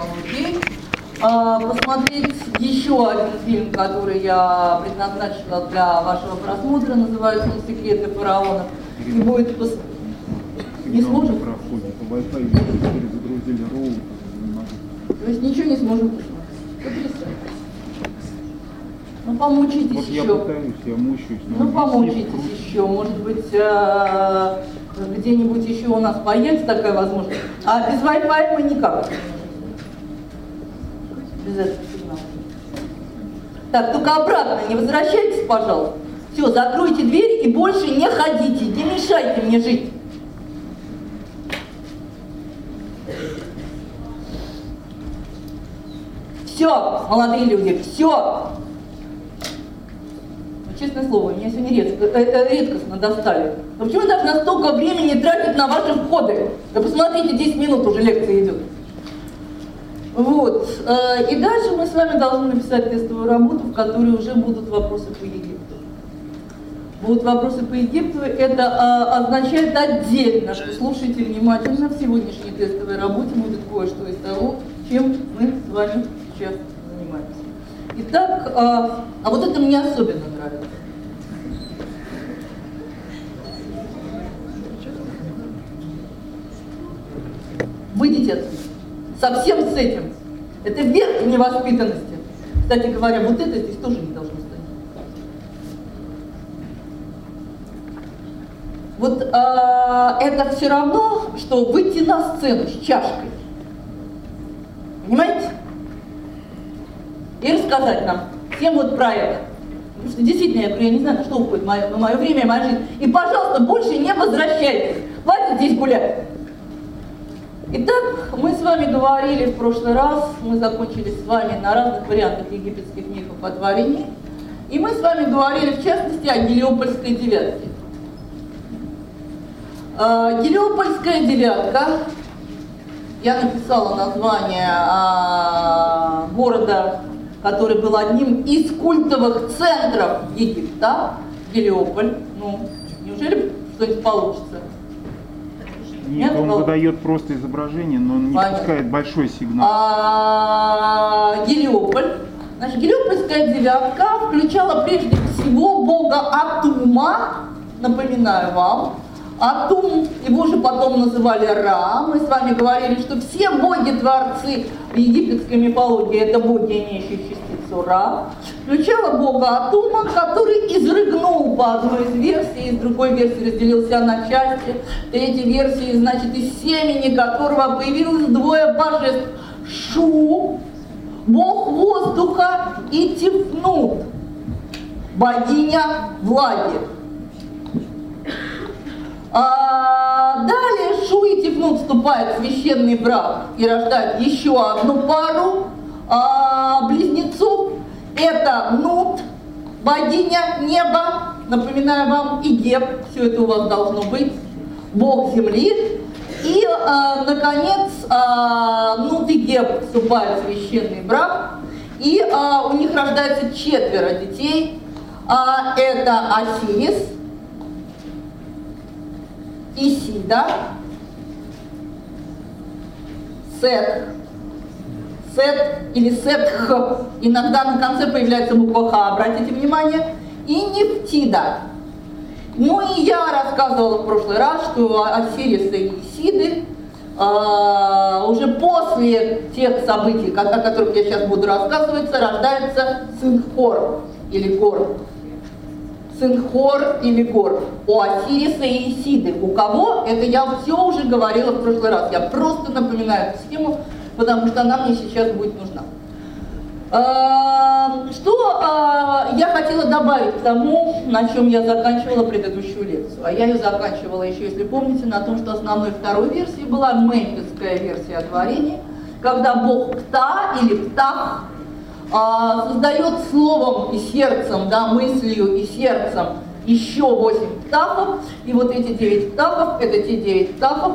технологий, посмотреть еще один фильм, который я предназначила для вашего просмотра, называется он «Секреты фараонов». И будет не сможем? То есть ничего не сможем посмотреть. Ну, помучитесь вот еще. Я пытаюсь, я мучаюсь. Ну, помучитесь еще. Может быть, где-нибудь еще у нас появится такая возможность. А без Wi-Fi мы никак. Без этого сигнала. Так, только обратно не возвращайтесь, пожалуйста. Все, закройте дверь и больше не ходите. Не мешайте мне жить. Все, молодые люди, все. Честное слово, меня сегодня редкостно достали. Но почему я должна столько времени тратить на ваши входы? Да посмотрите, 10 минут уже лекция идет. Вот. И дальше мы с вами должны написать тестовую работу, в которой уже будут вопросы по Египту. Будут вопросы по Египту. Это означает отдельно, что слушайте внимательно, в сегодняшней тестовой работе будет кое-что из того, чем мы с вами сейчас занимаемся. Итак, а вот это мне особенно нравится. Выйдите отсюда. Совсем с этим. Это верх невоспитанности. Кстати говоря, вот это здесь тоже не должно стоять. Вот это все равно, что выйти на сцену с чашкой. Понимаете? И рассказать нам всем вот про это. Потому что действительно, я не знаю, на что уходит мое время и моя жизнь. И, пожалуйста, больше не возвращайтесь. Хватит здесь гулять. Итак, мы с вами говорили в прошлый раз, мы закончили с вами на разных вариантах египетских мифов о творении. И мы с вами говорили, в частности, о Гелиопольской девятке. Гелиопольская девятка. Я написала название города, который был одним из культовых центров Египта, Гелиополь. Ну, неужели что-нибудь получится? Нет, он выдает просто изображение, но он не пускает большой сигнал. Гелиополь. Значит, Гелиопольская девятка включала прежде всего бога Атума, напоминаю вам. Атум, его же потом называли Ра. Мы с вами говорили, что все боги-творцы в египетской мифологии это боги, имеющие частицу Ра. Включала бога Атума, который изрыгнул по одной из версий, из другой версии разделился на части. Третьей версии, значит, из семени которого появилось двое божеств. Шу, бог воздуха, и Тифнут, богиня влаги. Далее Шу и Тифнут вступают в священный брак и рождают еще одну пару близнецов. Это Нут, богиня неба, напоминаю вам, и Геб, все это у вас должно быть, бог земли. И, наконец, Нут и Геб вступают в священный брак, и у них рождается 4 детей. Это Осирис, Исида, Сет или Сетх, иногда на конце появляется буква Х, обратите внимание, и Нефтида. Ну и я рассказывала в прошлый раз, что Осириса и Исиды уже после тех событий, о которых я сейчас буду рассказывать, рождается сын Хор или Гор. Сын Хор или Гор. У Осириса и Исиды. У кого? Это я все уже говорила в прошлый раз. Я просто напоминаю эту схему, потому что она мне сейчас будет нужна. Что я хотела добавить к тому, на чем я заканчивала предыдущую лекцию. А я ее заканчивала еще, если помните, на том, что основной второй версией была мемфисская версия о творении, когда бог Пта или Птах создает словом и сердцем, да, мыслью и сердцем еще 8 птахов, и вот эти 9 птахов, это те 9 птахов,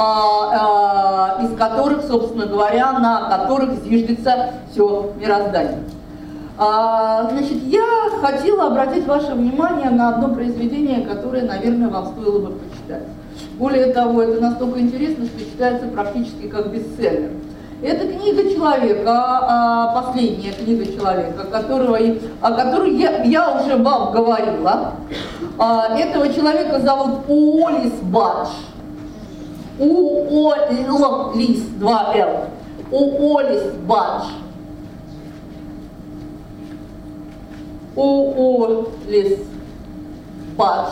из которых, собственно говоря, на которых зиждется все мироздание. Значит, я хотела обратить ваше внимание на одно произведение, которое, наверное, вам стоило бы прочитать. Более того, это настолько интересно, что читается практически как бестселлер. Это книга человека, последняя книга человека, о которой я уже вам говорила. Этого человека зовут Уоллес Бадж. Уоллес, 2 Л. Уоллес Бадж. Уоллес Бадж.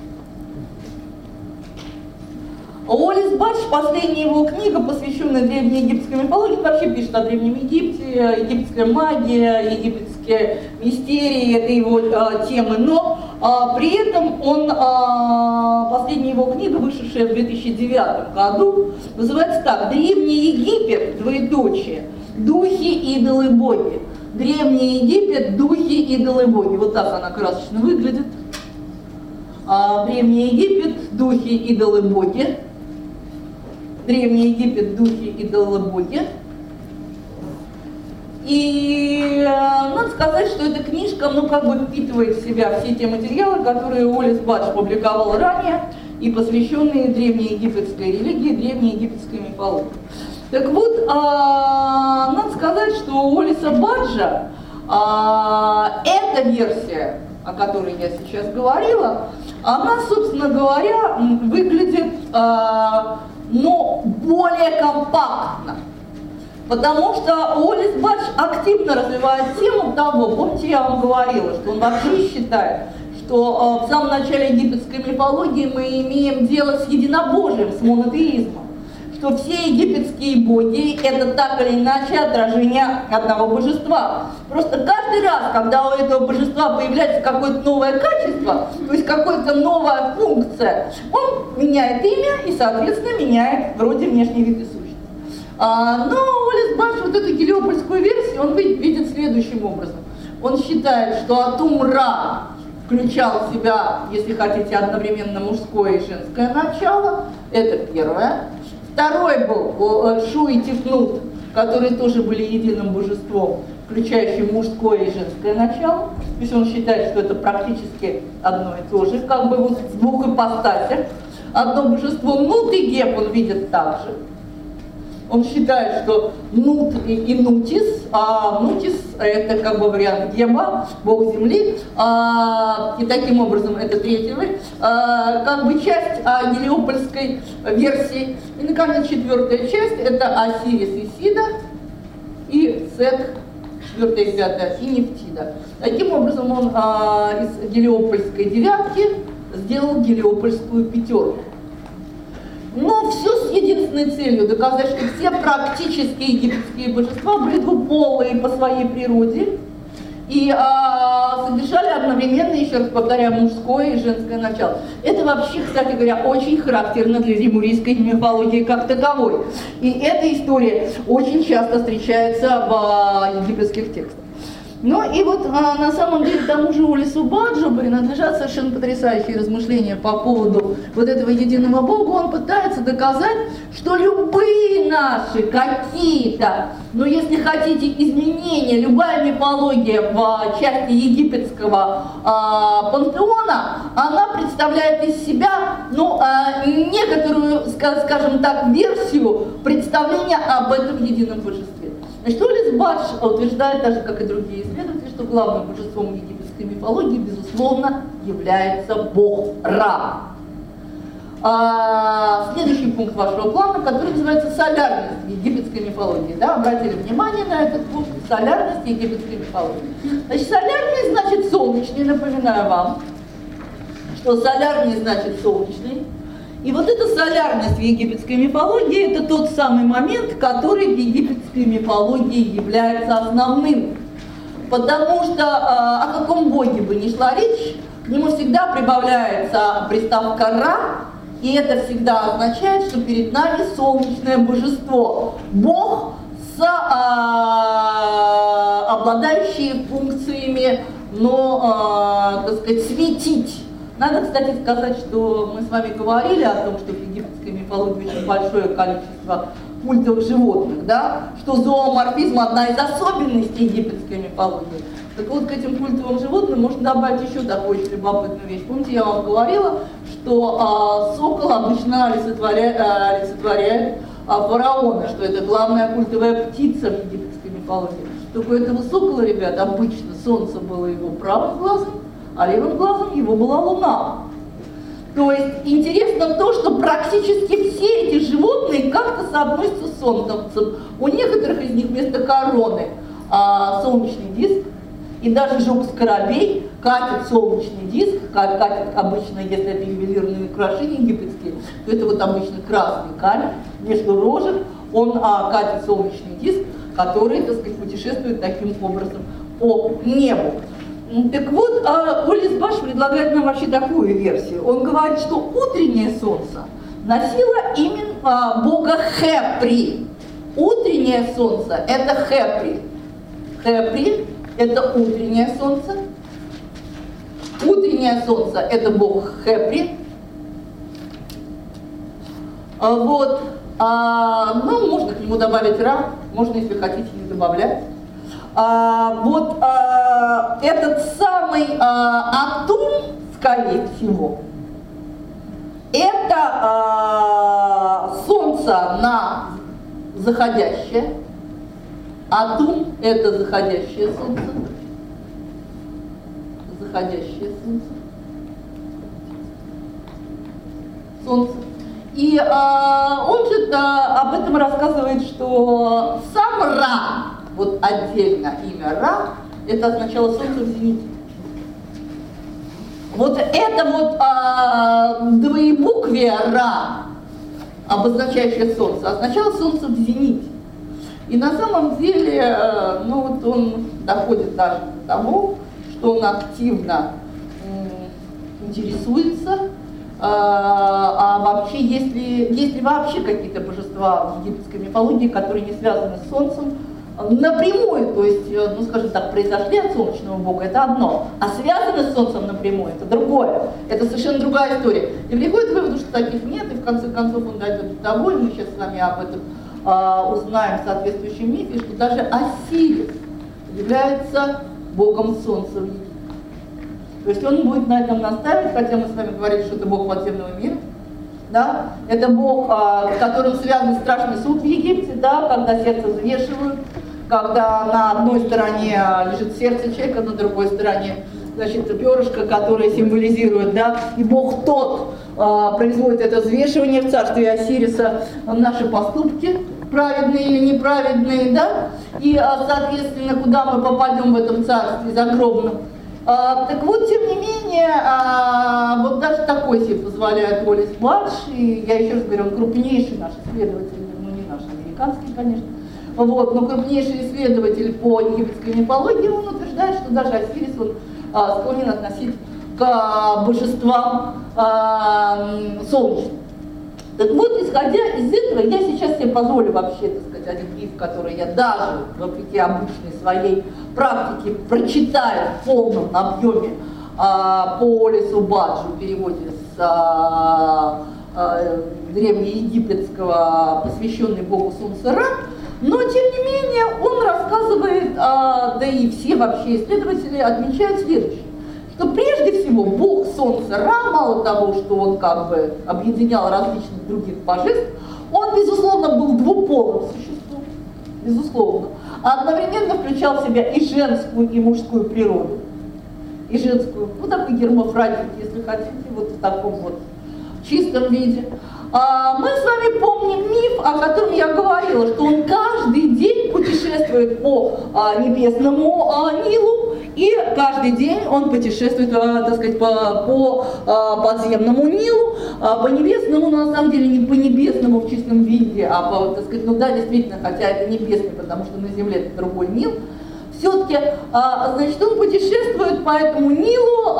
Уоллес Бадж, последняя его книга, посвященная древнеегипетской мифологии, он вообще пишет о Древнем Египте, египетская магия, египетские мистерии, это его темы, но при этом последняя его книга, вышедшая в 2009 году, называется так: «Древний Египет, двоеточие, духи, идолы, боги». Древний Египет, духи, идолы, боги. Вот так она красочно выглядит. Древний Египет, духи, идолы, боги. Древний Египет, духи, идолы, боги. И надо сказать, что эта книжка, впитывает в себя все те материалы, которые Уоллес Бадж публиковал ранее, и посвященные древнеегипетской религии, древнеегипетской мифологии. Так вот, надо сказать, что у Уоллеса Баджа эта версия, о которой я сейчас говорила, она, собственно говоря, выглядит более компактно. Потому что Уоллес Бадж активно развивает тему того, помните, я вам говорила, что он вообще считает, что в самом начале египетской мифологии мы имеем дело с единобожием, с монотеизмом, что все египетские боги – это так или иначе отражение одного божества. Просто каждый раз, когда у этого божества появляется какое-то новое качество, то есть какая-то новая функция, он меняет имя и, соответственно, меняет вроде внешний вид и сущность. Но Уоллес Бадж вот эту гелиопольскую версию он видит следующим образом. Он считает, что Атум-Ра включал в себя, если хотите, одновременно мужское и женское начало. Это первое. Второй был Шу и Тефнут, которые тоже были единым божеством, включающим мужское и женское начало. То есть он считает, что это практически одно и то же, как бы вот в двух ипостасях. Одно божество Нут и Геб он видит также. Он считает, что Нут и Нутис, Нутис это как бы вариант Геба, бог земли, и таким образом это третий, как бы часть гелиопольской версии. И, наконец, четвертая часть это Осирис и Сида, и Сет, четвертая и пятая, и Нефтида. Таким образом он из гелиопольской девятки сделал гелиопольскую пятерку. Но все с единственной целью – доказать, что все практически египетские божества были двуполые по своей природе и содержали одновременно, еще раз повторяю, мужское и женское начало. Это вообще, кстати говоря, очень характерно для лемурийской мифологии как таковой. И эта история очень часто встречается в египетских текстах. Ну и вот на самом деле тому же Уоллесу Баджу принадлежат совершенно потрясающие размышления по поводу вот этого единого Бога. Он пытается доказать, что любые наши какие-то, если хотите, изменения, любая мифология в части египетского пантеона, она представляет из себя некоторую, скажем так, версию представления об этом едином божестве. Значит, Уоллес Бадж утверждает, так же как и другие исследователи, что главным божеством египетской мифологии, безусловно, является бог Ра. Следующий пункт вашего плана, который называется солярность египетской мифологии. Да, обратили внимание на этот пункт, солярность египетской мифологии. Значит, солярный значит солнечный, напоминаю вам, что солярный значит солнечный. И вот эта солярность в египетской мифологии – это тот самый момент, который в египетской мифологии является основным. Потому что о каком боге бы ни шла речь, к нему всегда прибавляется приставка «ра», и это всегда означает, что перед нами солнечное божество, бог, обладающий функциями, так сказать, светить. Надо, кстати, сказать, что мы с вами говорили о том, что в египетской мифологии очень большое количество культовых животных, да? Что зооморфизм – одна из особенностей египетской мифологии. Так вот, к этим культовым животным можно добавить еще такую очень любопытную вещь. Помните, я вам говорила, что сокол обычно олицетворяет фараона, что это главная культовая птица в египетской мифологии. Только у этого сокола, ребят, обычно солнце было его правым глазом, а левым глазом его была луна. То есть интересно то, что практически все эти животные как-то соотносятся с солнцем. У некоторых из них вместо короны солнечный диск, и даже жук скоробей катит солнечный диск, катит обычно, если это ювелирные украшения египетские, то это вот обычно красный камень, между рожек он катит солнечный диск, который, так сказать, путешествует таким образом по небу. Так вот, Уоллес Баш предлагает нам вообще такую версию. Он говорит, что утреннее солнце носило имя бога Хепри. Утреннее солнце – это Хепри. Хепри – это утреннее солнце. Утреннее солнце – это бог Хепри. Вот. Ну, можно к нему добавить Ра, можно, если хотите, не добавлять. Вот этот самый Атум, скорее всего, это солнце на заходящее. Атум – это заходящее солнце. Заходящее солнце. И он же об этом рассказывает, что сам Ра, вот отдельно имя Ра, это означало солнце в зените. Вот это вот двоебуквие Ра, обозначающее солнце, означало солнце в зените. И на самом деле, ну вот он доходит даже до того, что он активно интересуется, а вообще, есть ли вообще какие-то божества в египетской мифологии, которые не связаны с солнцем напрямую, то есть, ну скажем так, произошли от солнечного бога, это одно, а связаны с солнцем напрямую, это другое, это совершенно другая история. И приходит к выводу, что таких нет, и в конце концов он дойдет до того, и мы сейчас с вами об этом узнаем в соответствующем мифе, что даже Осирис является богом солнца в Египте. То есть он будет на этом настаивать, хотя мы с вами говорили, что это бог подземного мира. Да? Это бог, с которым связан страшный суд в Египте, да? Когда сердце взвешивают, когда на одной стороне лежит сердце человека, на другой стороне, значит, перышко, которое символизирует, да? И бог тот производит это взвешивание в царстве Осириса, наши поступки, праведные или неправедные, да? И, соответственно, куда мы попадем в этом царстве загробном. Так вот, тем не менее, вот даже такой себе позволяет Уоллес Баш, и я еще раз говорю, он крупнейший наш исследователь, ну не наш, американский, конечно, вот, но крупнейший исследователь по египетской мифологии, он утверждает, что даже Осирис он склонен относить к божествам солнечным. Так вот, исходя из этого, я сейчас себе позволю вообще, так сказать, один миф, который я даже, вопреки обычной своей практике, прочитаю в полном объеме по Уоллесу Баджу в переводе с древнеегипетского, посвященный богу солнца Ра, но тем не менее он рассказывает, да и все вообще исследователи отмечают следующее. Что прежде всего бог солнца Ра, мало того, что он как бы объединял различных других божеств, он, безусловно, был двуполым существом, безусловно, а одновременно включал в себя и женскую, и мужскую природу, и женскую, ну такой гермафродит, если хотите, вот в таком вот чистом виде. Мы с вами помним миф, о котором я говорила, что он каждый день путешествует по небесному Нилу, и каждый день он путешествует, так сказать, по подземному Нилу, по небесному, но на самом деле не по небесному в чистом виде, а по, так сказать, ну да, действительно, хотя это небесный, потому что на земле это другой Нил. Все-таки, значит, он путешествует по этому Нилу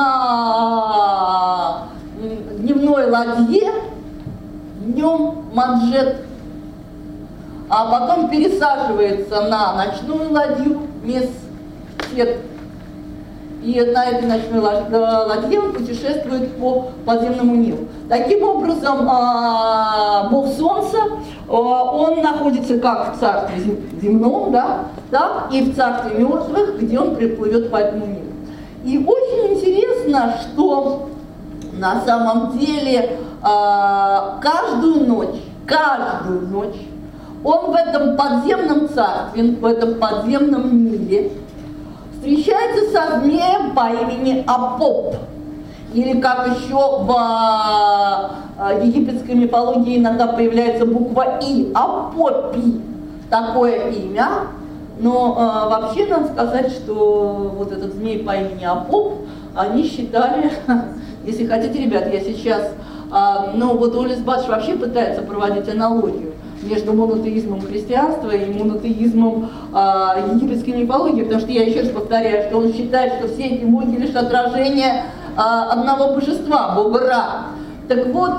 на дневной ладье, днем манжет, а потом пересаживается на ночную ладью, мессет. И на этой ночной ладье он путешествует по подземному Нилу. Таким образом, бог солнца, он находится как в царстве земном, да, так и в царстве мертвых, где он приплывет по этому Нилу. И очень интересно, что на самом деле каждую ночь каждую ночь он в этом подземном царстве, в этом подземном мире встречается со змеем по имени Апоп. Или как еще в египетской мифологии иногда появляется буква И, Апопи, такое имя. Но вообще надо сказать, что вот этот змей по имени Апоп, они считали, если хотите, ребят, я сейчас, ну вот Олис Бадж вообще пытается проводить аналогию между монотеизмом христианства и монотеизмом египетской мифологии, потому что я еще раз повторяю, что он считает, что все эти боги лишь отражение одного божества, бога Ра. Так вот,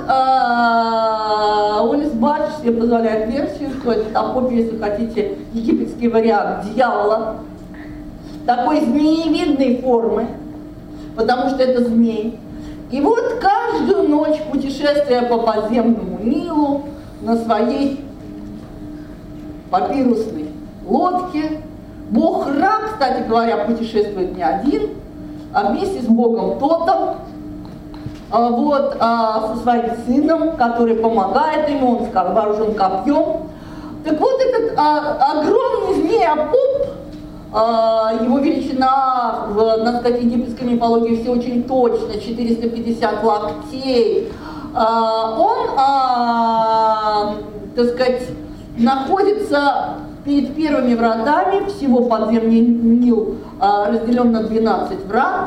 Олис Бадж себе позволяет версию, что это Апоп, если хотите, египетский вариант дьявола, такой змеевидной формы, потому что это змей. И вот каждую ночь, путешествуя по подземному Нилу на своей папирусной лодке, бог Ра, кстати говоря, путешествует не один, а вместе с богом Тотом, вот, со своим сыном, который помогает ему, он вооружен копьем. Так вот этот огромный змей Апоп, его величина, надо сказать, египетской мифологии все очень точно, 450 локтей, он, так сказать, находится перед первыми вратами, всего подземный Нил разделен на 12 врат.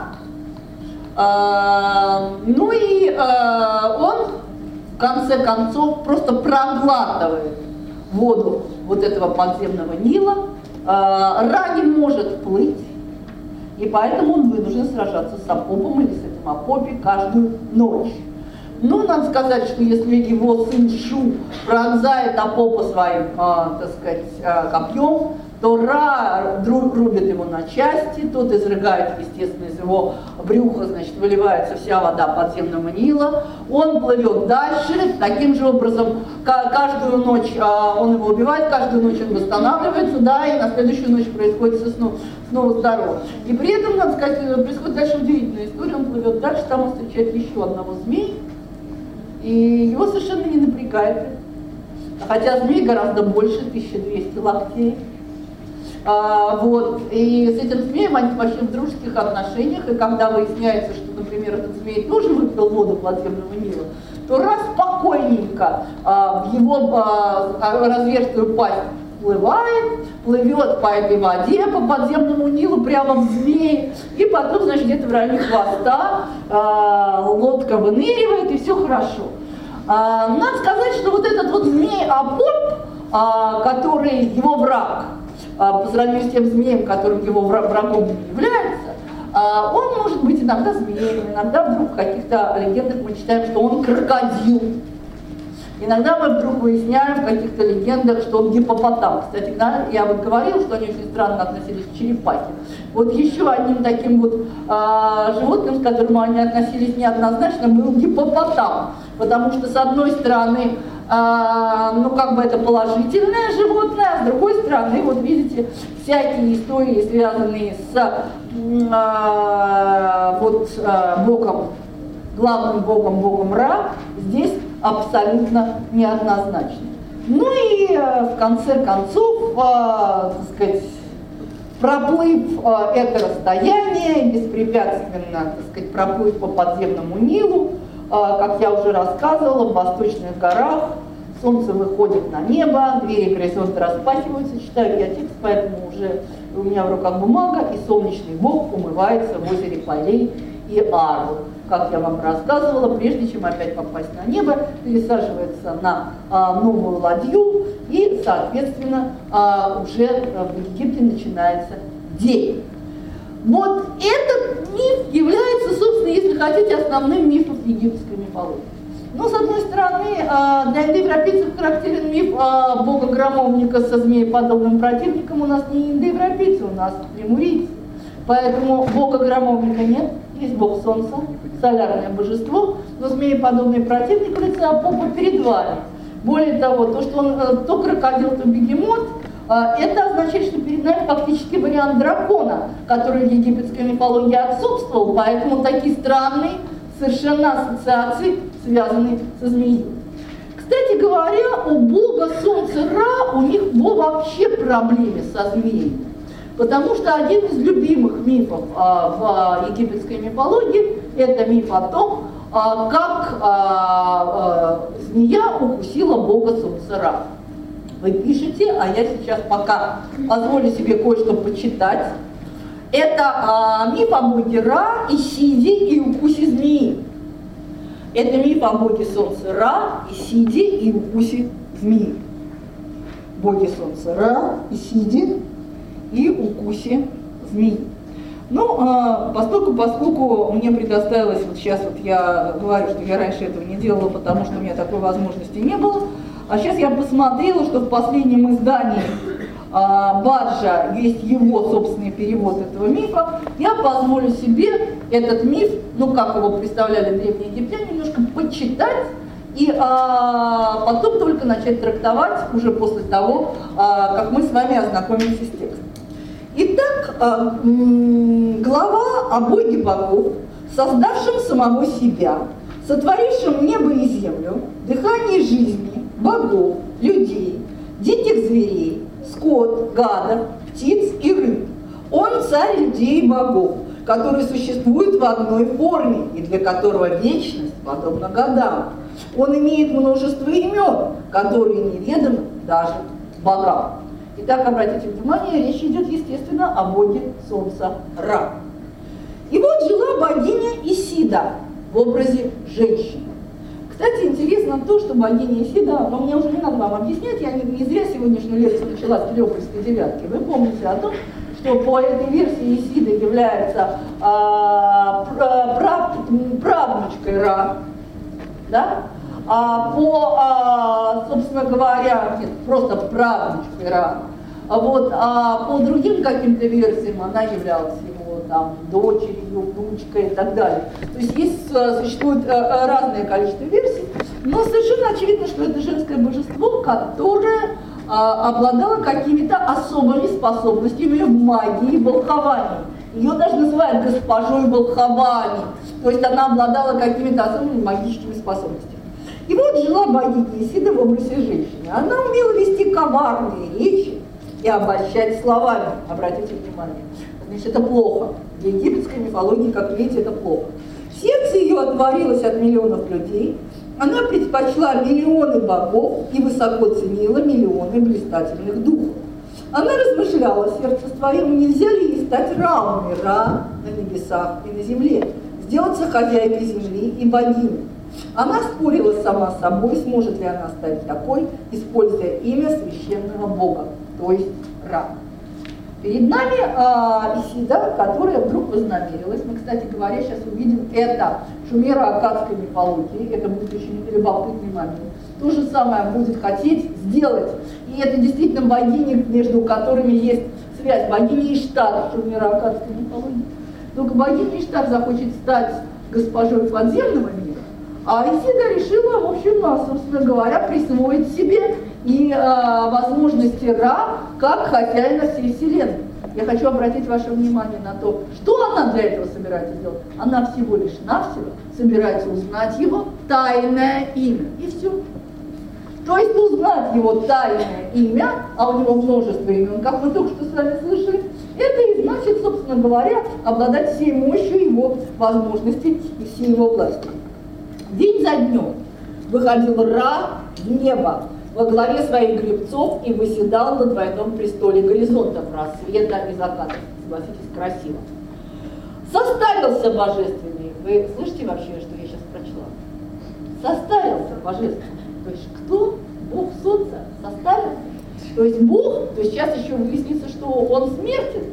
Ну и он в конце концов просто проглатывает воду вот этого подземного Нила. Ра не может плыть, и поэтому он вынужден сражаться с Апопом или с этим Апопи каждую ночь. Но надо сказать, что если его сын Шу пронзает Апопа своим, так сказать, копьем, то Ра рубит его на части, тот изрыгает, естественно, из его брюха, значит, выливается вся вода подземного Нила, он плывет дальше, таким же образом каждую ночь он его убивает, каждую ночь он восстанавливается, да, и на следующую ночь происходит снова здорово. И при этом, надо сказать, происходит дальше удивительная история, он плывет дальше, там он встречает еще одного змея, и его совершенно не напрягает, хотя змей гораздо больше, 1200 локтей. Вот, и с этим змеем они вообще в дружеских отношениях, и когда выясняется, что, например, этот змей тоже выпил воду подземного Нила, то раз спокойненько в его разверстую пасть плывет по этой воде, по подземному Нилу, прямо в змее, и потом, значит, где-то в районе хвоста лодка выныривает, и все хорошо. Надо сказать, что вот этот вот змей Апоп, который его враг, по сравнению с тем змеем, которым его врагом не является, он может быть иногда змеем, иногда вдруг в каких-то легендах мы читаем, что он крокодил. Иногда мы вдруг выясняем в каких-то легендах, что он гиппопотам. Кстати, да, я вот говорила, что они очень странно относились к черепахе. Вот еще одним таким вот животным, с которым они относились неоднозначно, был гиппопотам. Потому что, с одной стороны, ну, как бы это положительное животное, а с другой стороны, вот видите, всякие истории, связанные с богом, главным богом Ра, здесь абсолютно неоднозначны. Ну и в конце концов, так сказать, проплыв это расстояние, беспрепятственно, так сказать, проплыв по подземному Нилу, как я уже рассказывала, в восточных горах солнце выходит на небо, двери горизонта распахиваются, читаю я текст, поэтому уже у меня в руках бумага, и солнечный бог умывается в озере полей и Ару. Как я вам рассказывала, прежде чем опять попасть на небо, пересаживается на новую ладью, и, соответственно, уже в Египте начинается день. Вот этот миф является, собственно, если хотите, основным мифом египетской мифологии. Но, с одной стороны, для индоевропейцев характерен миф бога-громовника со змееподобным противником. У нас не индоевропейцы, у нас лемурийцы. Поэтому бога-громовника нет, есть бог солнца, солярное божество, но змееподобный противник в лице Апопа перед вами. Более того, то, что он то крокодил, то бегемот, это означает, что перед нами фактически вариант дракона, который в египетской мифологии отсутствовал, поэтому такие странные совершенно ассоциации, связанные со змеей. Кстати кстати говоря, у бога солнца Ра, у них был вообще проблемы со змеей. Потому что один из любимых мифов в египетской мифологии – это миф о том, как змея укусила бога солнца Ра. Вы пишете, а я сейчас пока позволю себе кое-что почитать. Это миф о боге Ра, Исиде и укусе змеи. Это миф о боге солнца Ра, Исиде и укусе змеи. Боги солнца Ра, Исиде и укусе змеи. Ну, поскольку мне предоставилось, вот сейчас вот я говорю, что я раньше этого не делала, потому что у меня такой возможности не было, а сейчас я посмотрела, что в последнем издании Баджа есть его собственный перевод этого мифа, я позволю себе этот миф, ну как его представляли древние египтяне, немножко почитать и потом только начать трактовать уже после того, как мы с вами ознакомимся с текстом. Итак, глава о боге богов, создавшем самого себя, сотворившем небо и землю, дыхание жизни, богов, людей, диких зверей, скот, гадов, птиц и рыб. Он царь людей и богов, который существует в одной форме и для которого вечность подобна годам. Он имеет множество имен, которые неведомы даже богам. Итак, обратите внимание, речь идет, естественно, о боге солнца Ра. И вот жила богиня Исида в образе женщины. Кстати, интересно то, что богиня Исида, но мне уже не надо вам объяснять, я не зря сегодняшнюю лекцию начала с Пелеопольской девятки. Вы помните о том, что по этой версии Исида является правнучкой Ра, да? Собственно говоря, нет, просто правнучкой Ра. Вот, по другим каким-то версиям она являлась его там дочерью, внучкой и так далее. То есть существует разное количество версий, но совершенно очевидно, что это женское божество, которое обладало какими-то особыми способностями в магии и волховании. Ее даже называют госпожой волхований, то есть она обладала какими-то особыми магическими способностями. И вот жила богиня Исида в образе женщины. Она умела вести коварные речи и обольщать словами. Обратите внимание. Значит, это плохо. Для египетской мифологии, как видите, это плохо. Сердце ее отворилось от миллионов людей. Она предпочла миллионы богов и высоко ценила миллионы блистательных духов. Она размышляла сердце своим, нельзя ли ей стать равной Ра на небесах и на земле, сделаться хозяйкой земли и богиней. Она спорила сама с собой, сможет ли она стать такой, используя имя священного бога, то есть Ра. Перед нами Исида, которая вдруг вознамерилась, мы, кстати говоря, сейчас увидим это шумеро-аккадской мифологии, это будет очень любопытный момент. То же самое будет хотеть сделать, и это действительно богини, между которыми есть связь, богиня Иштар в шумеро-аккадской мифологии. Только богиня Иштар захочет стать госпожой подземного мира, а Исида решила, в общем, собственно говоря, присвоить себе и возможности Ра как хозяина всей Вселенной. Я хочу обратить ваше внимание на то, что она для этого собирается делать. Она всего лишь навсего собирается узнать его тайное имя. И все. То есть узнать его тайное имя, а у него множество имен, как мы только что с вами слышали, это и значит, собственно говоря, обладать всей мощью его возможностей и всей его власти. День за днем выходил Ра в небо во главе своих гребцов и восседал на двойном престоле горизонтов, рассвета и заката. Согласитесь, красиво. Состарился божественный. Вы слышите вообще, что я сейчас прочла? Состарился божественный. То есть кто? Бог солнца состарился. То есть Бог, то есть сейчас еще выяснится, что он смертен.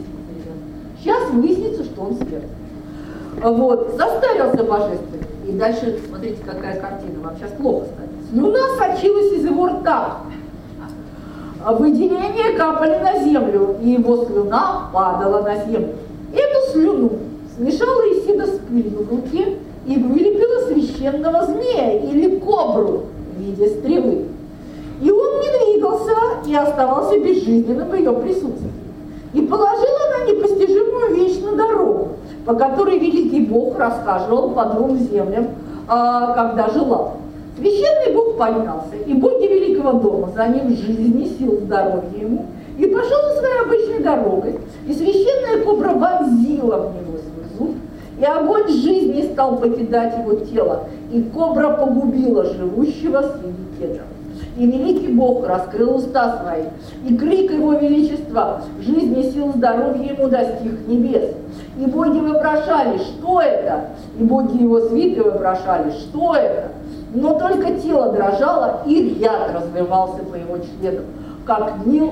Сейчас выяснится, что он смертен. Вот, состарился божественный. И дальше, смотрите, какая картина, вам сейчас плохо станет. Слюна сочилась из его рта. Выделения капали на землю, и его слюна падала на землю. Эту слюну смешала Исида с пылью в руке и вылепила священного змея или кобру в виде стрелы. И он не двигался и оставался безжизненным в ее присутствии. И положила она непостижимую вещь на дорогу, по которой великий Бог расхаживал по двум землям, когда желал. Священный Бог поднялся, и боги великого дома за ним жизни, сил, здоровья ему, и пошел своей обычной дорогой, и священная кобра вонзила в него свой зуб, и огонь жизни стал покидать его тело, и кобра погубила живущего среди кедров. И великий Бог раскрыл уста свои, и крик его величества, жизни, сил, здоровья ему достиг небес. И боги вопрошали, что это? И боги его свиты вопрошали, что это? Но только тело дрожало, и яд разливался по его членам, как Нил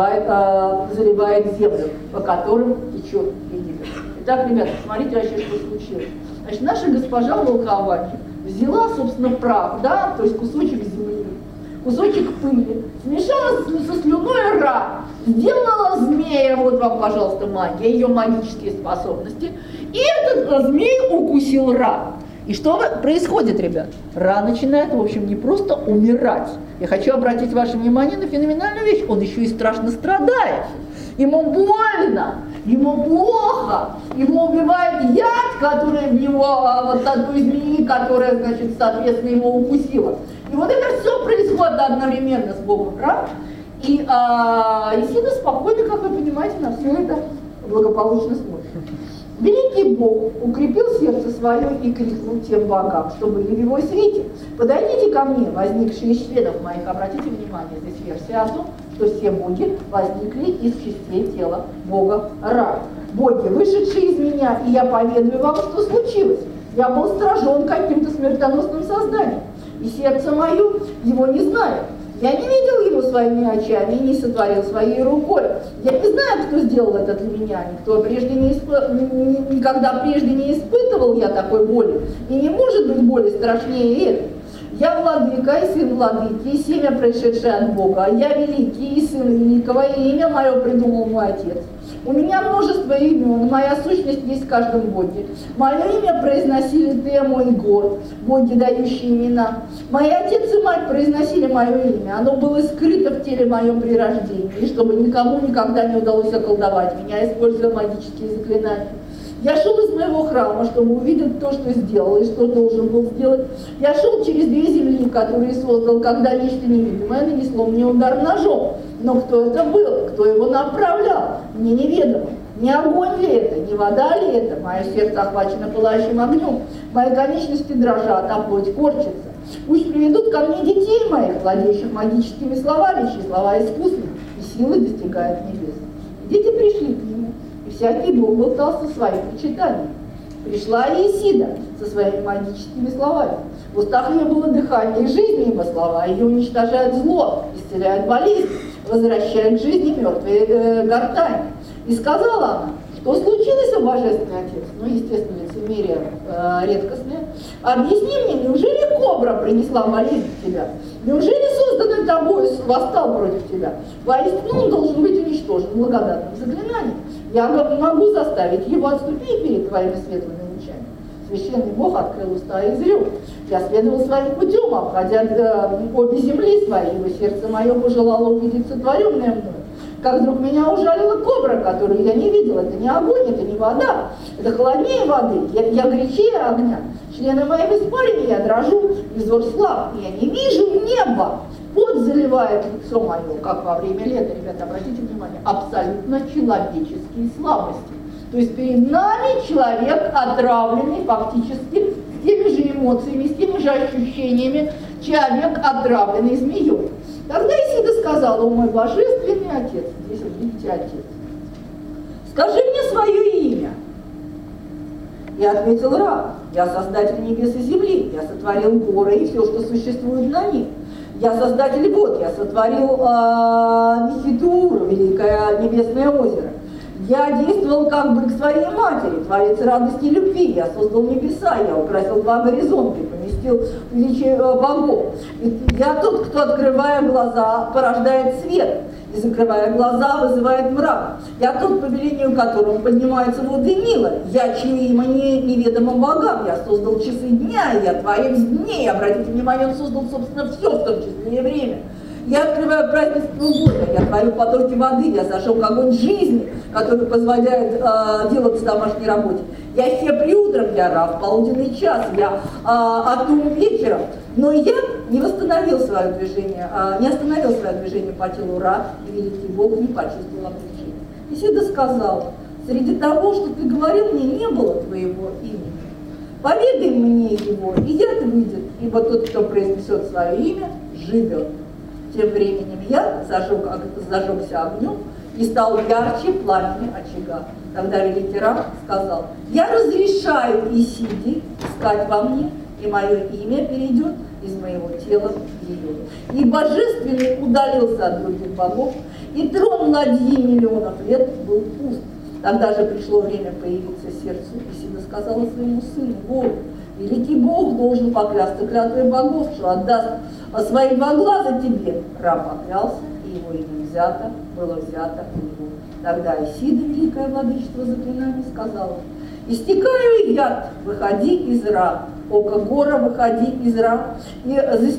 заливает землю, по которым течет Египет. Итак, ребята, смотрите вообще, что случилось. Значит, наша госпожа волкованник взяла, собственно, прах, да, то есть кусочек земли, кусочек пыли, смешала со слюной Ра, сделала змея, вот вам, пожалуйста, магия, ее магические способности, и этот змей укусил Ра. И что происходит, ребят? Ра начинает, в общем, не просто умирать. Я хочу обратить ваше внимание на феноменальную вещь. Он еще и страшно страдает. Ему больно, ему плохо, его убивает яд, который в него, вот от той змеи, которая, значит, соответственно, его укусила. И вот это все происходит одновременно с Богом Ра. И Исида спокойно, как вы понимаете, на все это благополучно смотрит. Великий Бог укрепил сердце свое и крикнул тем богам, что были в его свете: подойдите ко мне, возникшие из членов моих. Обратите внимание, здесь версия о том, что все боги возникли из частей тела бога Ра. Боги, вышедшие из меня, и я поведаю вам, что случилось. Я был сражен каким-то смертоносным созданием, и сердце мое его не знает. Я не видел его своими очами и не сотворил своей рукой. Я не знаю, кто сделал это для меня, никто прежде никогда прежде не испытывал я такой боли. И не может быть боли страшнее этой. Я владыка и сын владыки, и семя, пришедшее от Бога. Я великий и сын великого, и имя мое придумал мой отец. У меня множество имен, моя сущность есть в каждом боге. Мое имя произносили Тему и Гор, боги, дающие имена. Мои отец и мать произносили мое имя. Оно было скрыто в теле моем при рождении, и чтобы никому никогда не удалось околдовать меня, используя магические заклинания. Я шел из моего храма, чтобы увидеть то, что сделал и что должен был сделать. Я шел через две земли, которые создал, когда нечто невидимое нанесло мне удар ножом. Но кто это был, кто его направлял, мне неведомо. Не огонь ли это, не вода ли это? Мое сердце охвачено пылающим огнем, мои конечности дрожат, а плоть корчится. Пусть приведут ко мне детей моих, владеющих магическими словами, чьи слова искусны, и силы достигают небес. Дети пришли к нему, и всякий бог болтал со своим причитанием. Пришла и Исида со своими магическими словами. В устах ее было дыхание жизни, ибо слова ее уничтожают зло, исцеляют болезнь, возвращают к жизни мертвые гортани. И сказала она, что случилось, о божественный отец, ну, естественно, лицемерие редкостное. Объясни мне, неужели кобра принесла болезнь в тебя? Неужели созданный тобой восстал против тебя? Воистину он должен быть уничтожен благодатным заклинанием. Я могу заставить его отступить перед твоими светлыми лучами. Священный Бог открыл уста и изрек. Я следовал своим путем, обходя обе земли свои, ибо сердце мое пожелало увидеть сотворенное мною. Как вдруг меня ужалила кобра, которую я не видел. Это не огонь, это не вода, это холоднее воды, я горячее огня. Члены мои в испарине, я дрожу, и взор слаб, и я не вижу неба. Пот заливает лицо мое, как во время лета, ребята, обратите внимание, абсолютно человеческие слабости. То есть перед нами человек отравленный фактически с теми же эмоциями, с теми же ощущениями, человек отравленный змеей. Тогда Исида сказала: о мой божественный отец, здесь вот видите отец, скажи мне свое имя. И ответил Ра: я создатель небес и земли, я сотворил горы и все, что существует на них. Я создатель вод, я сотворил Нефитур, великое небесное озеро. Я действовал как бы к своей матери, творец радости и любви. Я создал небеса, я украсил два горизонта и поместил величие богов. Я тот, кто, открывая глаза, порождает свет, и, закрывая глаза, вызывает мрак. Я тот, по велению которому поднимаются воды Нила. Я, чье имя неведомым богам. Я создал часы дня, я творец дней. Обратите внимание, он создал, собственно, все, в том числе и время. Я открываю празднество года, я творю потоки воды, я зажег огонь жизни, который позволяет делать домашней работе. Я хепри утром, я Ра в полуденный час, я Атум вечером. Но я не остановил свое движение по телу Ра, и великий Бог не почувствовал облегчения. Исида сказала: среди того, что ты говорил, мне не было твоего имени. Поведай мне его, и яд выйдет, ибо тот, кто произнесет свое имя, живет. Тем временем яд зажегся огнем и стал ярче пламени очага. Тогда великий Ра сказал: я разрешаю Исиде искать во мне, и мое имя перейдет из моего тела в ее. И божественный удалился от других богов, и трон ладьи миллионов лет был пуст. Тогда же пришло время появиться сердцу, Исида сказала своему сыну Гору: великий Бог должен поклясться клятвой богов, что отдаст свои два глаза тебе. Ра поклялся, и его имя было взято у него. Тогда Исида, великое владычество заклинаний, сказала: истекаю яд, выходи из Ра. Око Гора, выходи из Ра, и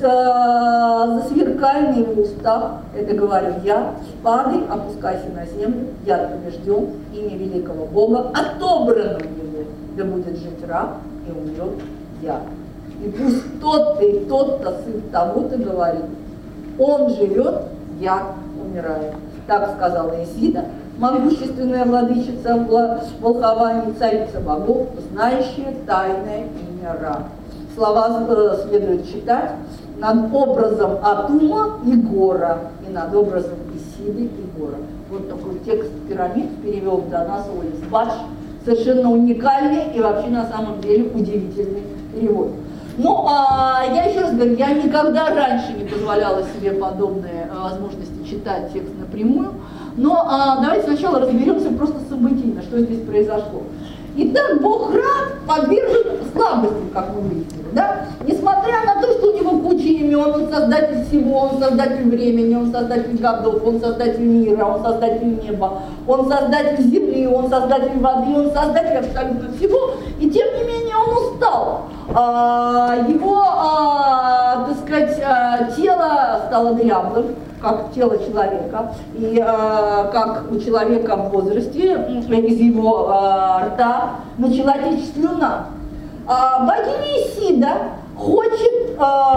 засверкай на его устах, это говорю я, падай, опускайся на землю, яд побежден, имя великого Бога отобрано у него, да будет жить Ра, и умрет яд. И пусть тот-то и тот-то сын того-то говорит: он живет, яд умирает. Так сказала Исида, могущественная владычица волхований, царица богов, знающая тайное имя Ра. Слова следует читать над образом Атума и Гора, и над образом Исиды и Гора. Вот такой текст пирамид перевел до нас Олис Бадж. Совершенно уникальный и вообще на самом деле удивительный перевод. Ну, я еще раз говорю, я никогда раньше не позволяла себе подобные возможности читать текст напрямую. Но давайте сначала разберемся просто событийно, что здесь произошло. Итак, Бог Ра подвержен слабостям, как мы выяснили, да? Несмотря на то, что у него куча имен, он создатель всего, он создатель времени, он создатель годов, он создатель мира, он создатель неба, он создатель земли, он создатель воды, он создатель абсолютно всего, и тем не менее он устал. Его, так сказать, тело стало дряблым, как тело человека, и как у человека в возрасте из его рта начала течь слюна. Богиня Исида хочет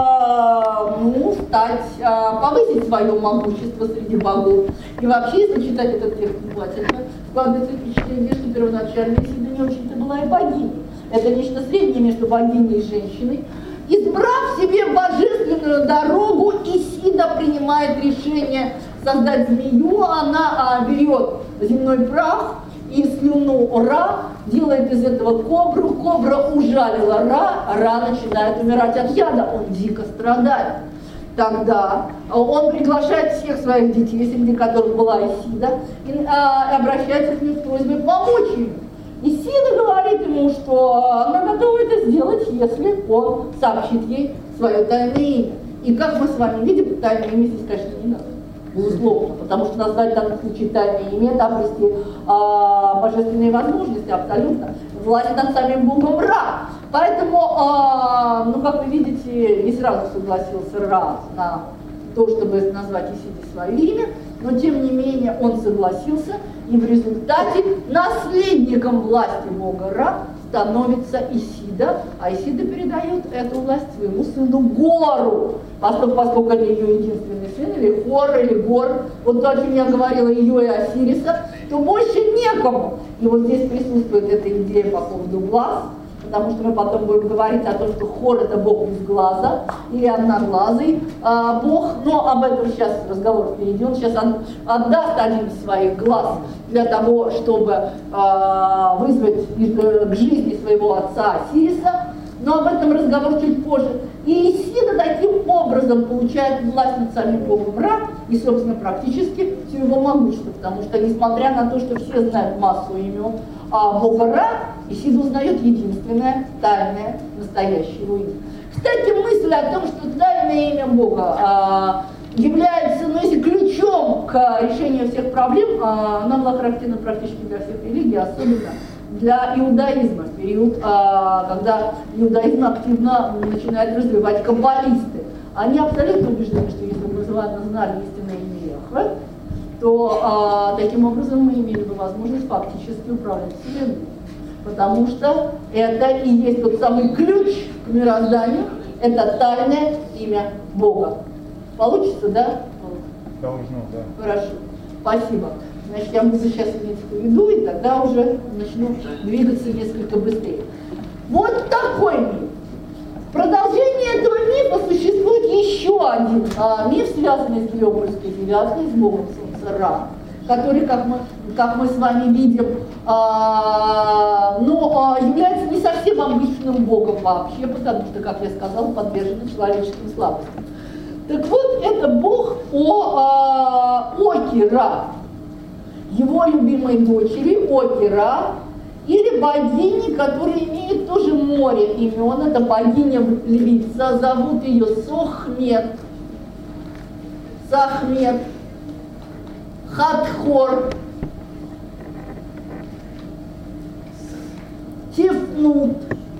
повысить свое могущество среди богов. И вообще, если читать этот текст внимательно, складывается впечатление, что первоначально Исида не очень-то была и богиней. Это нечто среднее между богиней и женщиной. Избрав себе божественную дорогу, Исида принимает решение создать змею. Она берет земной прах и слюну Ра, делает из этого кобру. Кобра ужалила Ра начинает умирать от яда, он дико страдает. Тогда он приглашает всех своих детей, среди которых была Исида, и обращается к ним с просьбой помочь ему. Исида говорит ему, что она готова это сделать, если он сообщит ей свое тайное имя. И как мы с вами видим, тайное имя здесь, конечно, не надо, безусловно, потому что назвать в данном случае тайное имя, это обрести божественные возможности, абсолютно, власть над самим Богом Ра. Поэтому, как вы видите, не сразу согласился Ра на то, чтобы назвать Исиде свое имя, но тем не менее он согласился, и в результате наследником власти Бога Ра становится Исида, а Исида передает эту власть своему сыну Гору, поскольку это ее единственный сын, или Хор, или Гор, вот то, о чем я говорила, ее и Осириса, то больше некому. И вот здесь присутствует эта идея по поводу глаз, потому что мы потом будем говорить о том, что Хор — это бог без глаза, или одноглазый бог, но об этом сейчас разговор впереди. Он сейчас отдаст один из своих глаз для того, чтобы вызвать к жизни своего отца Осириса, но об этом разговор чуть позже. И Исида таким образом получает власть над самим богом Ра и, собственно, практически все его могущество, потому что, несмотря на то, что все знают массу имен бога Ра, Исида узнает единственное, тайное, настоящее его имя. Кстати, мысль о том, что тайное имя Бога является, если ключом к решению всех проблем, она была характерна практически для всех религий, особенно для иудаизма, в период, когда иудаизм активно начинает развивать каббалисты. Они абсолютно убеждены, что если бы мы знали истинное имя Яхве, то таким образом мы имели бы возможность фактически управлять Вселенной. Потому что это и есть тот самый ключ к мирозданию, это тайное имя Бога. Получится, да? Должно, да. Хорошо, спасибо. Значит, я буду сейчас иметь в виду, и тогда уже начну двигаться несколько быстрее. Вот такой миф. В продолжение этого мифа существует еще один миф, связанный с Гелиопольской девяткой, с богом солнца Ра, который, как мы с вами видим, является не совсем обычным богом вообще, потому что, как я сказала, подвержен человеческим слабостям. Так вот, это бог Оки Ра, его любимой дочери Оки Ра, или богини, которые имеют тоже море имен. Это богиня-львица, зовут ее Сохмет, Сахмет, Хатхор, Тефнут,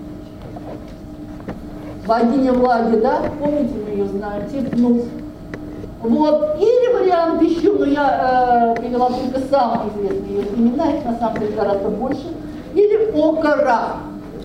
богиня влаги, да? Помните, мы ее знаем, Тефнут. Вот. Или вариант еще, но я привела только самые известные ее имена, их на самом деле гораздо больше. Или Окара.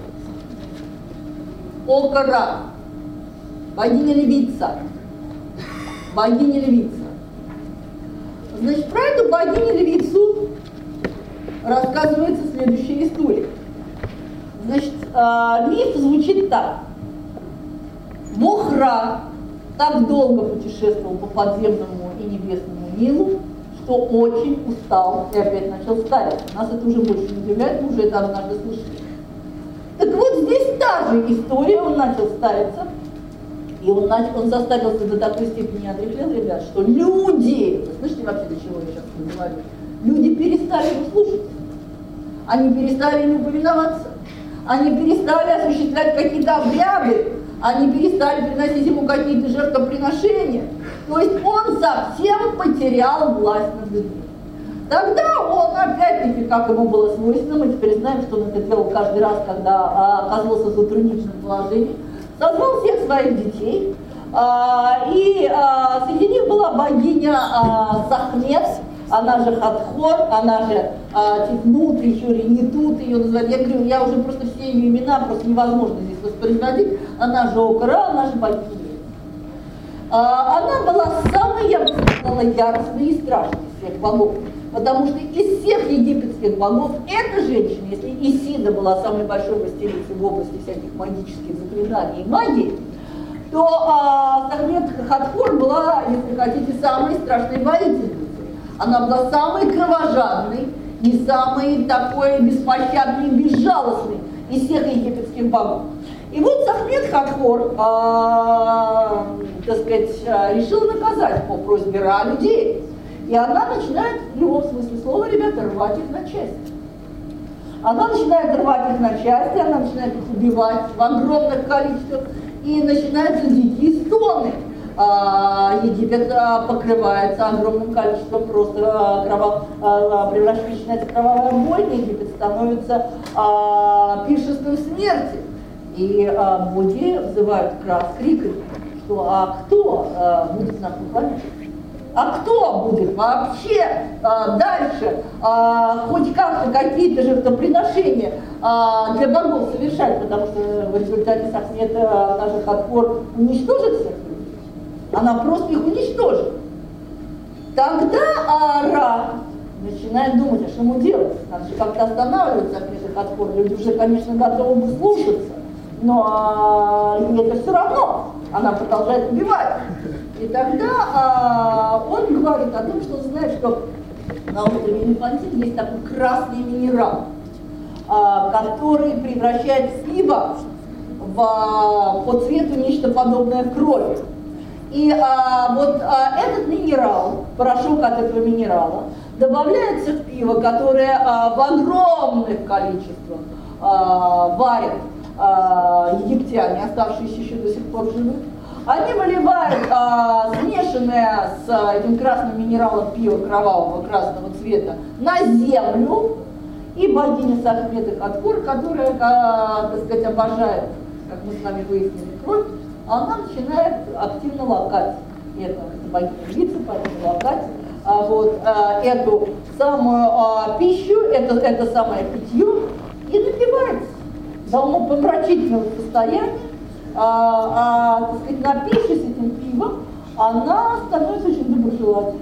Окара. Богиня-львица. Богиня-львица. Значит, про эту богиню-львицу рассказывается следующая история. Значит, миф звучит так. Бог Ра так долго путешествовал по подземному и небесному Нилу, что очень устал и опять начал стариться. Нас это уже больше не удивляет, мы уже это однажды слышали. Так вот, здесь та же история, он начал стариться, и он состарился до такой степени отрехлел, ребят, что люди, вы слышите вообще, до чего я сейчас говорю, люди перестали его слушать, они перестали ему повиноваться, они перестали осуществлять какие-то обряды, они перестали приносить ему какие-то жертвоприношения. То есть он совсем потерял власть над людьми. Тогда он, опять-таки, как ему было свойственно, мы теперь знаем, что он это делал каждый раз, когда оказывался в затруднительном положении, созвал всех своих детей, и среди них была богиня Сахмет, она же Хатхор, она же Тифнут, еще Ренитут ее называют. Я говорю, я уже просто все ее имена просто невозможно здесь воспроизводить. Она же Окара, она же богиня. Она была самой, я бы сказала, яростной и страшной из всех богов. Потому что из всех египетских богов эта женщина, если Исида была самой большой мастерицей в области всяких магических заклинаний и магии, то Сахмет Хатхор была, если хотите, самой страшной воительницей. Она была самой кровожадной и самой такой беспощадной и безжалостной из всех египетских богов. И вот Сахмет Хатхор, так сказать, решила наказать по просьбе Ра людей. И она начинает, в любом смысле слова, ребята, рвать их на части. Она начинает рвать их на части, она начинает их убивать в огромных количествах, и начинаются дикие стоны. Египет покрывается огромным количеством просто начинается кровавая боль, Египет становится пиршеством смерти. И боги взывают к криками, что кто будет нас поклоняться? А кто будет вообще дальше хоть как-то какие-то жертвоприношения для богов совершать, потому что в результате Сахмет, наша Хатхор, уничтожит всех людей. Она просто их уничтожит. Тогда Ра начинает думать, а что ему делать? Надо же как-то останавливать Сахмет и Хатхор. Люди уже, конечно, готовы бы слушаться, но это все равно. Она продолжает убивать. И тогда он говорит о том, что он знает, что на острове Инфантиль есть такой красный минерал, который превращает пиво по цвету нечто подобное крови. И этот минерал, порошок от этого минерала, добавляется в пиво, которое в огромных количествах варят египтяне, оставшиеся еще до сих пор живы. Они выливают смешанное с этим красным минералом пиво кровавого красного цвета на землю, и богиня Сахмет и Хатхор, которая, так сказать, обожает, как мы с вами выяснили, кровь, она начинает активно лакать. Это богиня львица, поэтому лакать эту самую пищу, это самое питье, и напивается до умопомрачительного состояния. так сказать, напившись этим пивом, она становится очень доброжелательной.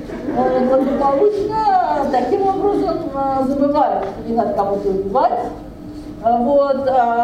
Благополучно таким образом забывает, что не надо кого-то убивать. Вот,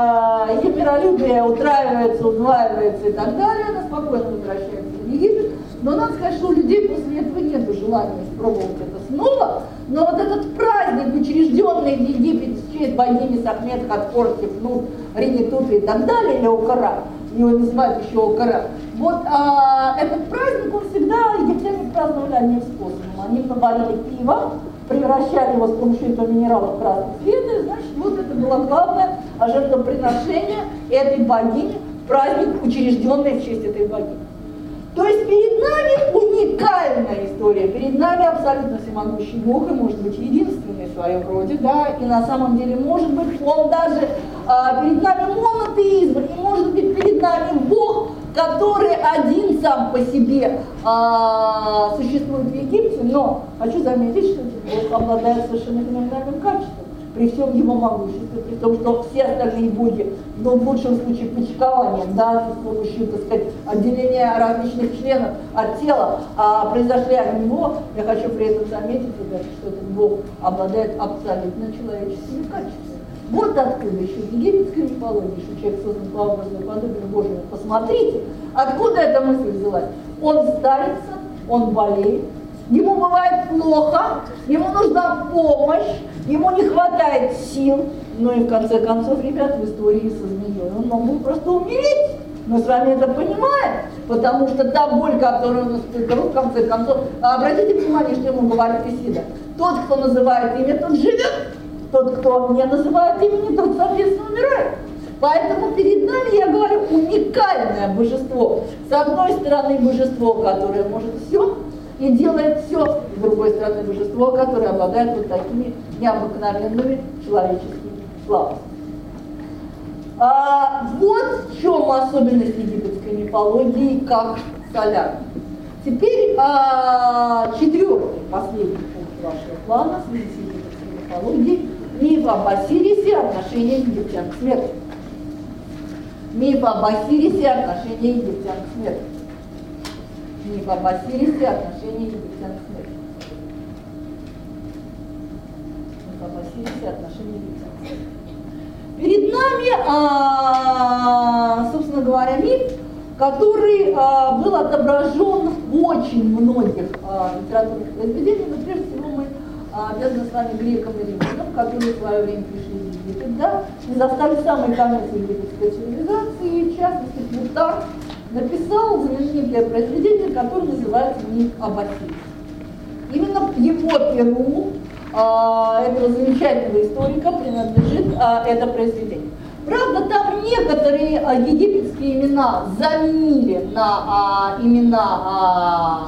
ее миролюбие утраивается, удваивается и так далее, она спокойно возвращается в Египет. Но надо сказать, что у людей после этого нет желания испробовать это снова. Но вот этот праздник, учрежденный в Египте в честь богини Сахмет, Хатхор, Тефнут, Ренитута и так далее, или Окара, его называют еще Окара. Вот этот праздник, он всегда египтяне праздновали одним способом. Они наварили пиво, превращали его с помощью этого минерала в красный цвет, и, значит, вот это было главное жертвоприношение этой богини, праздник, учрежденный в честь этой богини. То есть перед нами уникальная история, перед нами абсолютно всемогущий Бог, и может быть единственный в своем роде, да, и на самом деле может быть он даже перед нами монотеизм, и может быть перед нами Бог, который один сам по себе существует в Египте, но хочу заметить, что этот Бог обладает совершенно феноменальным качеством. При всем его могуществе, при том, что все остальные боги, ну, в лучшем случае почкованием, да, с помощью, так сказать, отделения различных членов от тела, произошли от него, я хочу при этом заметить, ребята, что этот бог обладает абсолютно человеческими качествами. Вот откуда еще в египетской мифологии, что человек создан по образу и подобию Божьему. Посмотрите, откуда эта мысль взялась. Он старится, он болеет, ему бывает плохо, ему нужна помощь, ему не хватает сил, ну и в конце концов, ребят, в истории со змеей он мог бы просто умереть. Мы с вами это понимаем, потому что та боль, которую он испытывал, в конце концов, обратите внимание, что ему говорит Исида. Тот, кто называет имя, тот живет, тот, кто не называет имени, тот, соответственно, умирает. Поэтому перед нами, я говорю, уникальное божество. С одной стороны, божество, которое может все, и делает все, с другой стороны, божество, которое обладает вот такими необыкновенными человеческими слабостями. Вот в чем особенность египетской мифологии как солярной. Теперь четвертый, последний пункт вашего плана, в связи с египетской мифологией, миф об Осирисе, отношение египтян к смерти. Миф об Осирисе, отношение египтян к смерти. Миф об Осирисе, отношение египтян к смерти. Миф об Осирисе, отношение египтян к смерти. Перед нами, собственно говоря, миф, который был отображен в очень многих литературных произведениях, но прежде всего мы обязаны с вами грекам и римлянам, которые в свое время пришли в Египет, да, и застали самый конец египетской цивилизации, в частности, Плутарх написал знаменитое произведение, которое называется «Миф об Осирисе». Именно его перу этого замечательного историка принадлежит это произведение. Правда, там некоторые египетские имена заменили на имена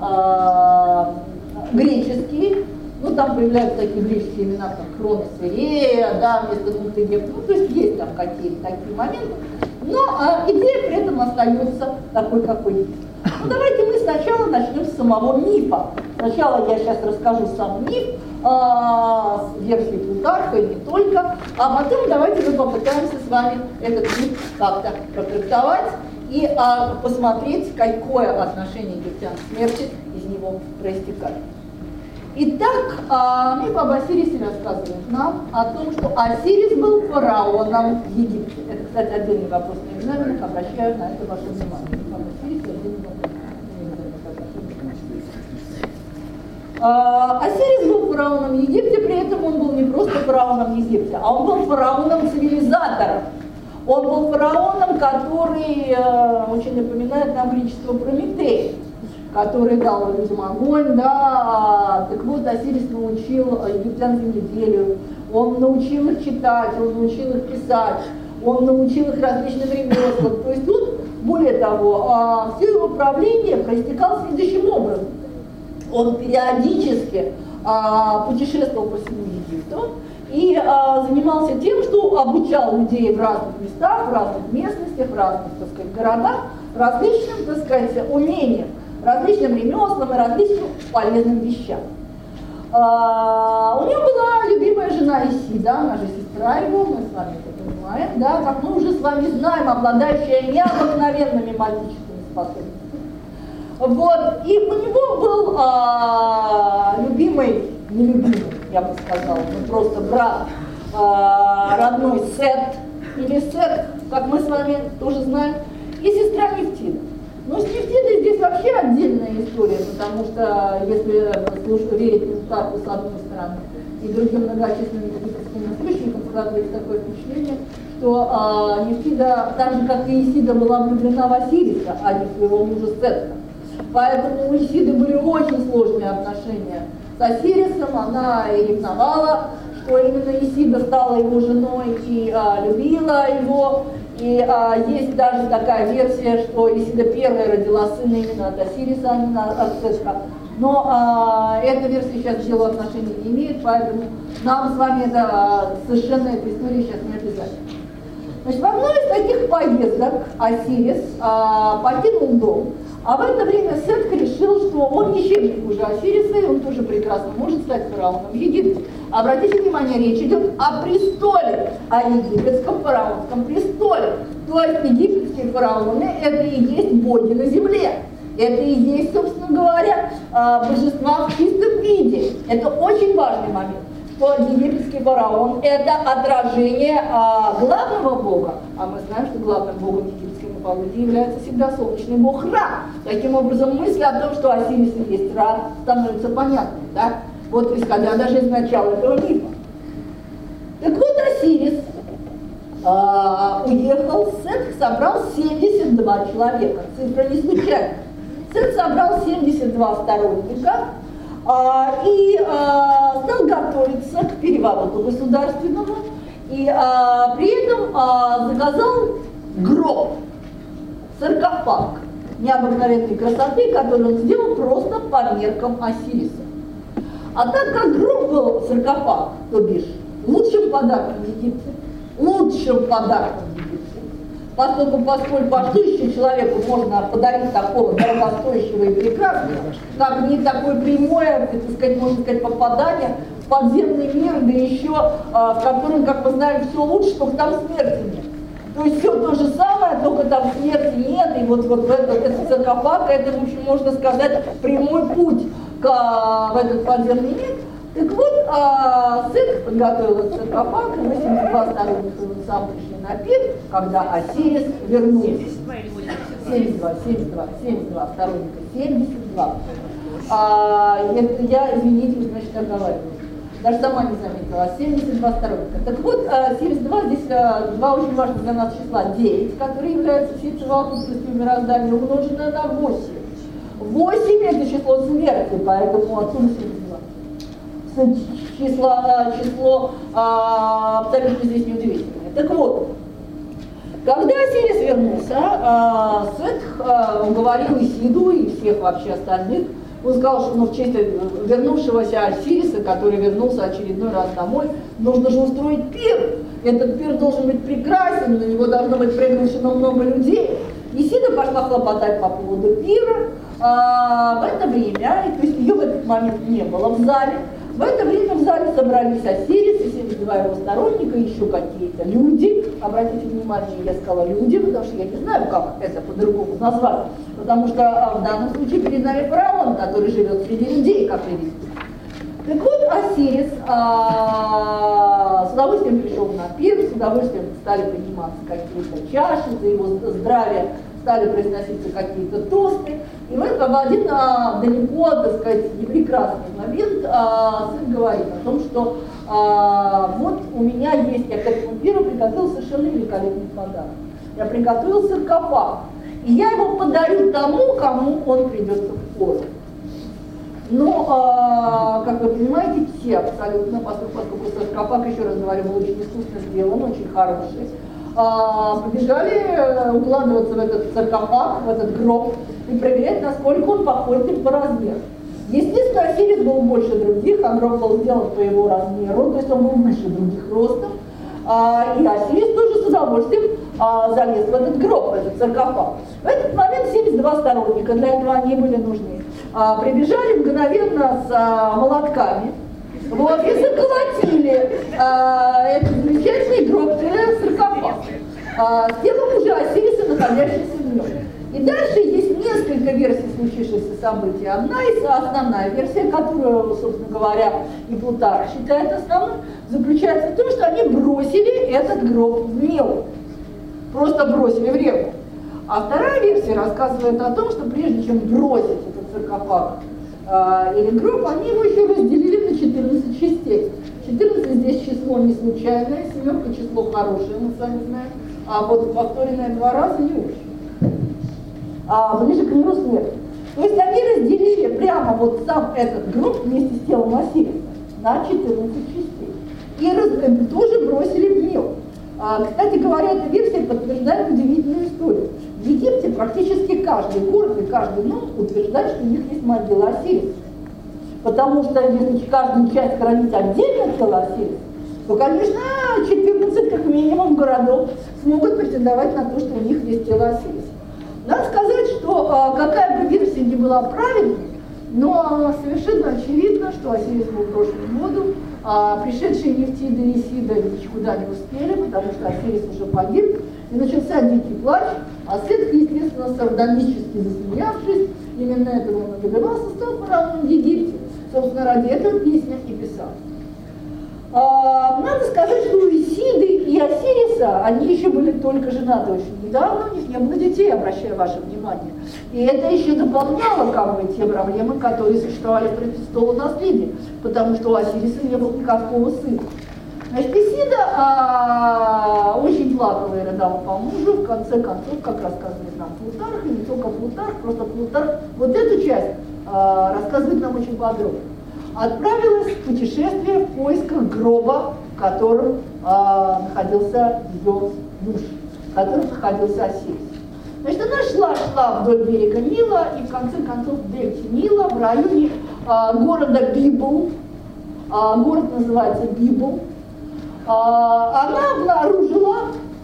греческие. Ну, там появляются такие греческие имена, как Хронос Ирея, да, вместо Мунтегеп. Ну, то есть там какие-то такие моменты. Но идея при этом остается такой, какой есть. Ну, давайте мы сначала начнем с самого мифа. Сначала я сейчас расскажу сам миф, с версией Плутарха и не только, а потом давайте мы попытаемся с вами этот миф как-то протрактовать и посмотреть, какое отношение египтян к смерти из него проистекает. Итак, миф об Осирисе рассказывает нам о том, что Осирис был фараоном в Египте. Это, кстати, отдельный вопрос на экзаменах, обращаю на это ваше внимание. Миф об Осирисе отдельный вопрос. Осирис был фараоном в Египте, при этом он был не просто фараоном в Египте, а он был фараоном-цивилизатором. Он был фараоном, который очень напоминает нам греческого Прометея, который дал людям огонь, да, так вот Осирис научил египтян земледелию, он научил их читать, он научил их писать, он научил их различным ремеслам. То есть тут, более того, все его правление проистекало следующим образом. Он периодически путешествовал по всему Египту и занимался тем, что обучал людей в разных местах, в разных местностях, в разных, так сказать, городах, различным, так сказать, умениям, различным ремеслам и различным полезным вещам. У него была любимая жена Исида, она же сестра сестра его, мы с вами это понимаем, да, как мы уже с вами знаем, обладающая необыкновенными магическими способностями. Вот, и у него был любимый, нелюбимый, я бы сказала, ну, просто брат, родной Сет, или Сет, как мы с вами тоже знаем, и сестра Нефтида. Но с Нефтидой здесь вообще отдельная история, потому что, если верить Плутарху с одной стороны и другим многочисленным египетским источникам, складывается такое впечатление, что Нефтида, так же как и Исида, была влюблена в Осириса, а не в своего мужа Сетта. Поэтому у Исиды были очень сложные отношения с Осирисом, она и ревновала, что именно Исида стала его женой и любила его. И есть даже такая версия, что Исида первая родила сына именно от Осириса, а не от Сетта. Но эта версия сейчас к делу отношения не имеет, поэтому нам с вами совершенно эта история сейчас не обязательно. Значит, в одной из таких поездок Осирис покинул дом, а в это время Сет решил, что он ничем не хуже Осириса, и он тоже прекрасно может стать фараоном Египта. Обратите внимание, речь идет о престоле, о египетском фараонском престоле. То есть египетские фараоны – это и есть боги на земле. Это и есть, собственно говоря, божества в чистом виде. Это очень важный момент, что египетский фараон – это отражение главного бога. А мы знаем, что главным богом египетской мифологии является всегда солнечный бог Ра. Таким образом, мысль о том, что Осирис и есть Ра, становится понятной, да? Вот исходя даже из начала этого мифа. Так вот, Осирис уехал, Сет собрал 72 человека. Цифра не случайная. Сет собрал 72 сторонника и стал готовиться к перевороту государственному. И при этом заказал гроб, саркофаг необыкновенной красоты, который он сделал просто по меркам Осириса. А так как гроб был саркофаг, то бишь лучшим подарком Египта, поскольку что еще человеку можно подарить такого дорогостоящего и прекрасного, как не такое прямое, так сказать, можно сказать, попадание в подземный мир, да еще в котором, как мы знаем, все лучше, только там смерти нет. То есть все то же самое, только там смерти нет, и вот этот саркофаг, это, в общем, можно сказать, прямой путь в этот подземный мир. Так вот, Сет подготовил этот саркофаг, и 82 сторонника сам пришли на пир, когда Осирис вернулся. 72 сторонника, 72. Это я, извините, значит, оговариваюсь. Даже сама не заметила, 72 сторонника. Так вот, 72, здесь два очень важных для нас числа. 9, которые являются всей совокупностью мироздания, умноженное на 8. 8 это число смерти, поэтому отсюда 72. Число абсолютно здесь неудивительное. Так вот, когда Осирис вернулся, Сет уговорил Исиду и всех вообще остальных. Он сказал, что в честь вернувшегося Осириса, который вернулся очередной раз домой, нужно же устроить пир. Этот пир должен быть прекрасен, на него должно быть приглашено много людей. Исида пошла хлопотать по поводу пира. В это время, то есть ее в этот момент не было в зале, в это время в зале собрались Осирис и 72 его сторонника, еще какие-то люди. Обратите внимание, я сказала люди, потому что я не знаю, как это по-другому назвать. Потому что в данном случае перед нами фараон, который живет среди людей, как вы видите. Так вот, Осирис с удовольствием пришел на пир, с удовольствием стали подниматься какие-то чаши, за его здравие стали произноситься какие-то тосты. И в один далеко, так сказать, непрекрасный момент Сет говорит о том, что вот у меня есть, я к этому пиру приготовил совершенно великолепный подарок. Я приготовил саркофаг, и я его подарю тому, кому он придется в пору. Но, как вы понимаете, все абсолютно, поскольку саркофаг, еще раз говорю, был очень искусно сделан, очень хороший, побежали укладываться в этот саркофаг, в этот гроб, и проверять, насколько он похож им по размеру. Естественно, Осирис был больше других, а гроб был сделан по его размеру, то есть он был выше других ростов. И Осирис тоже с удовольствием залез в этот гроб, в этот саркофаг. В этот момент 72 сторонника, для этого они были нужны, прибежали мгновенно с молотками, вот, и заколотили этот замечательный следующий гроб – это саркофаг. С телом уже Осириса, находящийся в нем. И дальше есть несколько версий случившихся событий. Одна из основная версия, которую, собственно говоря, и Плутарх считает основной, заключается в том, что они бросили этот гроб в Нил. Просто бросили в реку. А вторая версия рассказывает о том, что прежде чем бросить этот саркофаг или гроб, они его еще разделили на 14 частей. 14 здесь число не случайное, семерка число хорошее, мы сами знаем, а вот повторенное 2 раза не очень. Ближе к миру смерти. То есть они разделили прямо вот сам этот гроб вместе с телом Осириса на 14 частей. И тоже бросили в Нил. Кстати говоря, эта версия подтверждает удивительную историю. В Египте практически каждый город и каждый ном утверждает, что у них есть могила Осириса. Потому что если каждую часть хранить отдельно тело Осириса, то, конечно, 14 как минимум городов смогут претендовать на то, что у них есть тело Осириса. Надо сказать, что какая бы версия ни была правильной, но совершенно очевидно, что Осирис был брошен в воду, пришедшие Нефтида и Исида никуда не успели, потому что Осирис уже погиб, и начался дикий плач, а Сет, естественно, сардонически засмеявшись, именно этого он добивался, стал фараоном в Египте. Собственно, ради этого песня и писал. Надо сказать, что у Исиды и Осириса, они еще были только женаты очень недавно, у них не было детей, обращаю ваше внимание. И это еще дополняло как бы те проблемы, которые существовали при престолонаследии, потому что у Осириса не было никакого сына. Значит, Исида очень плакала и рыдала по мужу, в конце концов, как рассказывает нам Плутарх, и не только Плутарх, просто Плутарх вот эту часть рассказывает нам очень подробно. Отправилась в путешествие в поисках гроба, в котором находился ее муж, в котором находился Осирис. Значит, она шла вдоль берега Нила, и в конце концов в дельте Нила, в районе города Библ, город называется Библ, она обнаружила,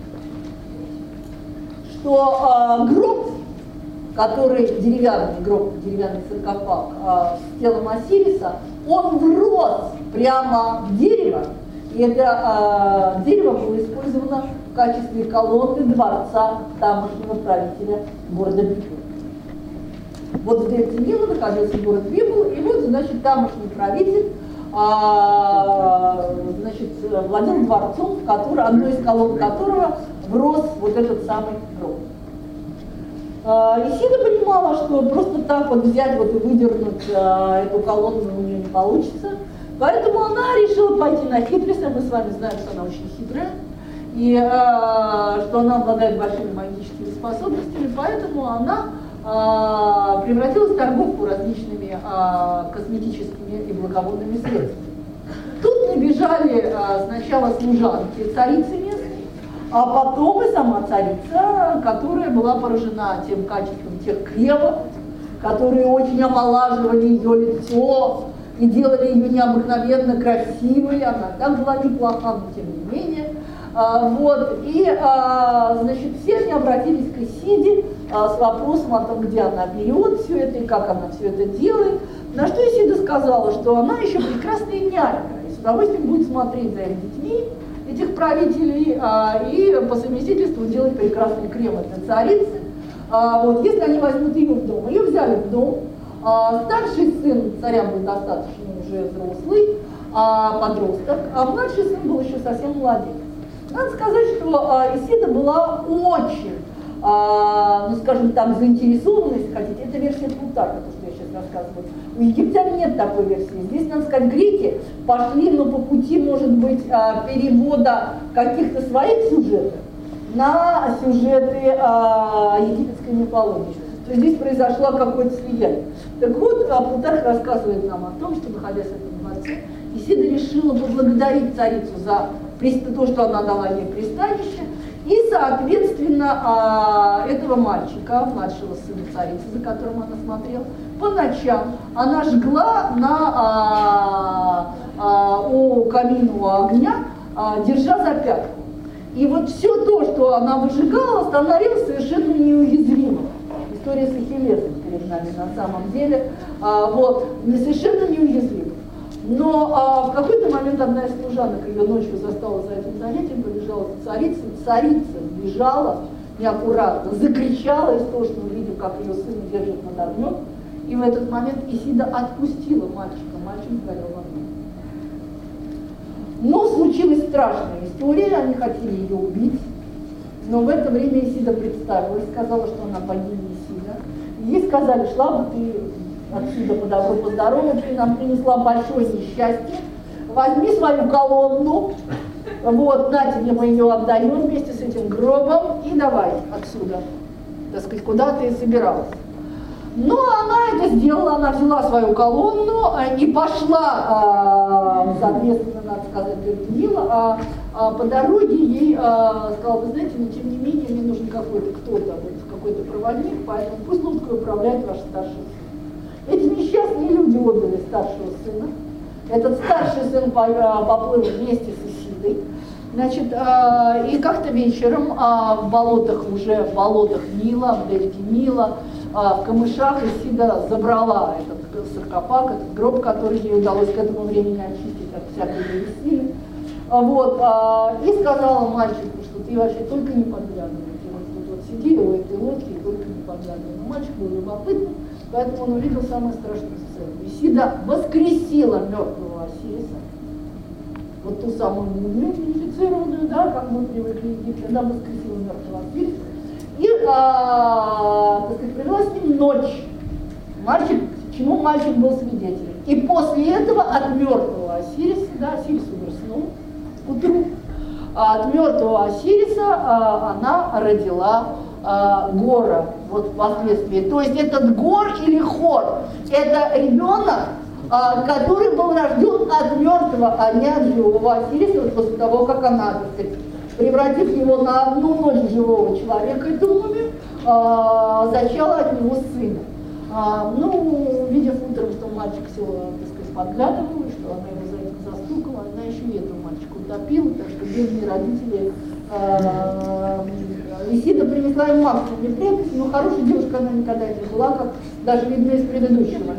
что гроб, который деревянный саркофаг с телом Осириса, он врос прямо в дерево, и это дерево было использовано в качестве колонны дворца тамошнего правителя города Библ. Вот в дельте Нила находился город Библ, и вот, значит, тамошний правитель владел дворцом, в который, одной из колонн которого врос вот этот самый гроб. Исида понимала, что просто так вот взять вот и выдернуть эту колонну у нее не получится, поэтому она решила пойти на хитрость, а мы с вами знаем, что она очень хитрая, и что она обладает большими магическими способностями, поэтому она превратилась в торговку различными косметическими и благовонными средствами. Тут набежали сначала служанки царицы местной, а потом и сама царица, которая была поражена тем качеством тех кремов, которые очень омолаживали ее лицо и делали ее необыкновенно красивой. Она так была неплоха, но тем не менее. Значит, все они обратились к Исиде с вопросом о том, где она берет все это и как она все это делает. На что Исида сказала, что она еще прекрасная нянька и с удовольствием будет смотреть за их детьми, этих правителей, и по совместительству делать прекрасный крем для царицы. Если они возьмут ее в дом, ее взяли в дом, старший сын царя был достаточно уже взрослый, подросток, а младший сын был еще совсем младенец. Надо сказать, что Исида была очень, скажем так, заинтересована, если хотите, это версия Плутарха, то, что я сейчас рассказываю. У египтян нет такой версии. Здесь, надо сказать, греки пошли, но по пути, может быть, перевода каких-то своих сюжетов на сюжеты египетской мифологии. То есть здесь произошло какое-то слияние. Так вот, Плутарх рассказывает нам о том, что, находясь в этом дворце, Исида решила поблагодарить царицу за то, что она дала ей пристанище, и, соответственно, этого мальчика, младшего сына царицы, за которым она смотрела, по ночам она жгла у камина, у огня, держа за пятку. И вот все то, что она выжигала, становилось совершенно неуязвимым. История с Ахиллесом перед нами на самом деле, совершенно неуязвимым. Но в какой-то момент одна из служанок ее ночью застала за этим занятием, побежала за царицей. Царица бежала неаккуратно, закричала истошно, увидев, как ее сына держит над огнем. И в этот момент Исида отпустила мальчика, мальчик сгорел в огне. Но случилась страшная история, они хотели ее убить. Но в это время Исида представилась, сказала, что она богиня Исида. И ей сказали: шла бы ты отсюда по добру, по здорову, ты нам принесла большое несчастье, возьми свою колонну, вот, на тебе мы ее отдаем вместе с этим гробом, и давай отсюда, так сказать, куда ты собиралась. Но она это сделала, она взяла свою колонну и пошла, соответственно, надо сказать, к Нила, по дороге ей сказала: вы знаете, но тем не менее мне нужен какой-то кто-то, какой-то проводник, поэтому пусть лодкой управляет ваш старший сын. Эти несчастные люди отдали старшего сына. Этот старший сын поплыл вместе с Исидой. Значит, и как-то вечером в болотах, уже в болотах Нила, в дельте Нила, в камышах Исида забрала этот саркофаг, этот гроб, который ей удалось к этому времени очистить от всякой древесины. Вот, и сказала мальчику, что ты вообще только не подглядывай. Ты вот сиди у этой лодки и только не подглядывай. Но мальчик был любопытный, поэтому он увидел самую страшную сцену. Исида воскресила мертвого Осириса, вот ту самую мумифицированную, да, как мы привыкли в Египте, она воскресила мертвого Осириса. И, так сказать, провела с ним ночь. Мальчик, чему мальчик был свидетелем. И после этого от мертвого Осириса, да, Осирис умер снова к утру, от мертвого Осириса она родила Гора, вот впоследствии. То есть этот Гор или Хор, это ребенок, который был рожден от мертвого, а не от живого Осириса, вот после того, как она, так сказать, превратив его на одну ночь живого человека, эту мумию, зачала от него сына. Ну, увидев утром, что мальчик сел, так сказать, подглядывал, что она его за это застукала, она еще и этого мальчика утопила, так что бедные родители Исида принесла им максимум неприятностей, но хорошей девушкой она никогда не была, как даже видно из предыдущего.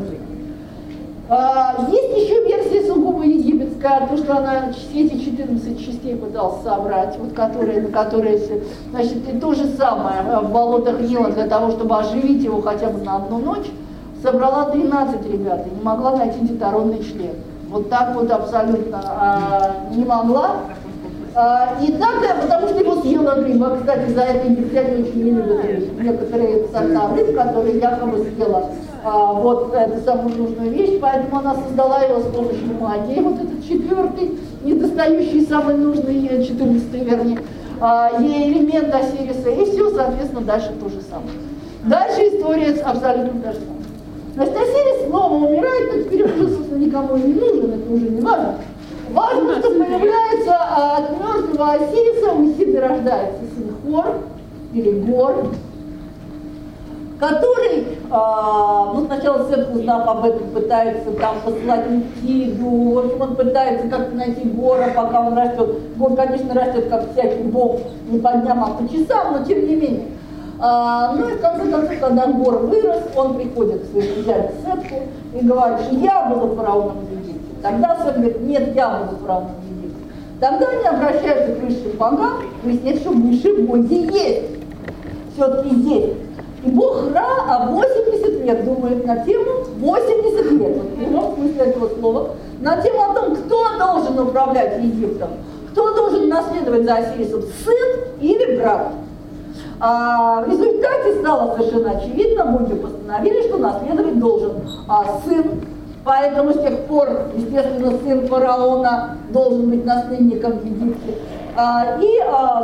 Есть еще версия сугубо египетская, то, что она все эти 14 частей пыталась собрать, вот на которые, значит, и то же самое в болотах Нила для того, чтобы оживить его хотя бы на одну ночь, собрала 13 ребят и не могла найти детородный член. Вот так вот абсолютно не могла. И так, потому что его съела рыба. Кстати, за это египтяне очень не любят некоторые сорта рыб, которые якобы съела вот эту самую нужную вещь, поэтому она создала его с помощью магии. Вот этот четвертый, недостающий, самый нужный, 14-й, вернее, ей элемент Осириса, и все, соответственно, дальше то же самое. Дальше история абсолютно та же самая. Значит, Осирис снова умирает, но теперь уже, собственно, никому не нужен, это уже не важно. Важно, что появляется от мертвого Осириса у Исиды рождается сын Хор, или Гор, который, ну, сначала Сет, узнав об этом, пытается там послать Исиду, в общем, он пытается как-то найти Гора, пока он растет. Гор, конечно, растет как всякий бог, не по дням, а по часам, но тем не менее. Ну и в конце концов, когда Гор вырос, он приходит к своему дяде Сету и говорит, что я буду фараоном в Египте. Тогда Сет говорит, нет, я буду фараоном в Египте. Тогда они обращаются к высшим богам, выясняют, что высшие боги есть. Все-таки есть. И бог Ра 80 лет думает на тему, 80 лет, вот в прямом смысле этого слова, на тему о том, кто должен управлять Египтом, кто должен наследовать за Осирисом, сын или брат. В результате стало совершенно очевидно, боги постановили, что наследовать должен сын, поэтому с тех пор, естественно, сын фараона должен быть наследником в Египте. И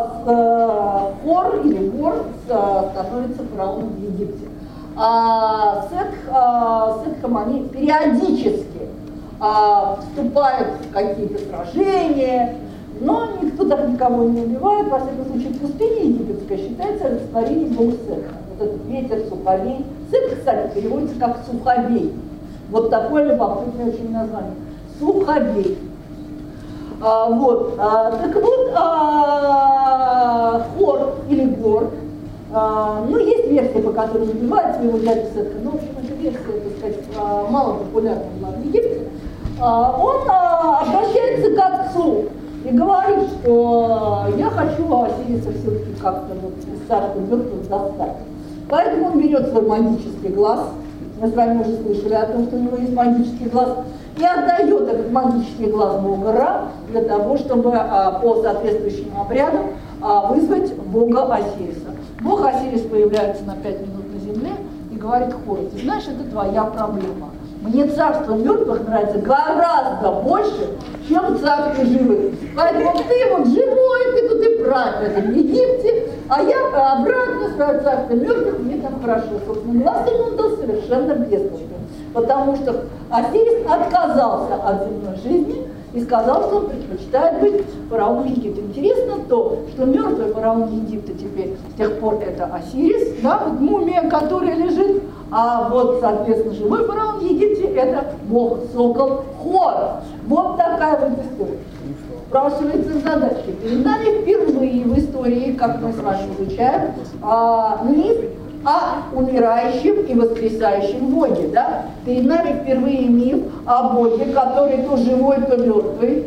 Хор или Гор становится фараоном в Египте. Сетхом они периодически вступают в какие-то сражения, но никто так никого не убивает. Во всяком случае, пустыня египетская считается олицетворением бога Сетха. Вот этот ветер, суховей. Сетх, кстати, переводится как суховей. Вот такое любопытное очень название. Суховей. Вот, так вот, Хор или Гор, ну, есть версия, по которой убивает своего дядю Сетха, но, в общем, эта версия, так сказать, мало популярна была в Египте. он обращается к отцу и говорит, что я хочу Осириса все-таки как-то вот из царства мертвых достать. Поэтому он берет свой магический глаз, мы с вами уже слышали о том, что у него есть магический глаз, и отдает этот магический глаз бога Ра для того, чтобы по соответствующим обрядам вызвать бога Осириса. Бог Осирис появляется на 5 минут на земле и говорит Хору: ты знаешь, это твоя проблема. Мне царство мертвых нравится гораздо больше, чем царство живых. Поэтому ты вот живой, ты тут и правильно в Египте, а я обратно в царство мертвых, мне там хорошо. Собственно, глаз ему дал совершенно бесплатно, потому что Осирис отказался от земной жизни и сказал, что он предпочитает быть фараоном Египта. Интересно то, что мертвый фараон Египта теперь с тех пор это Осирис, да, вот мумия, которая лежит, а вот, соответственно, живой фараон в Египте это бог сокол Хор. Вот такая вот история. Спрашивается задача. Перед нами впервые в истории, как мы с вами изучаем, миф о умирающем и воскресающем боге. Да? Перед нами впервые миф о боге, который то живой, то мертвый.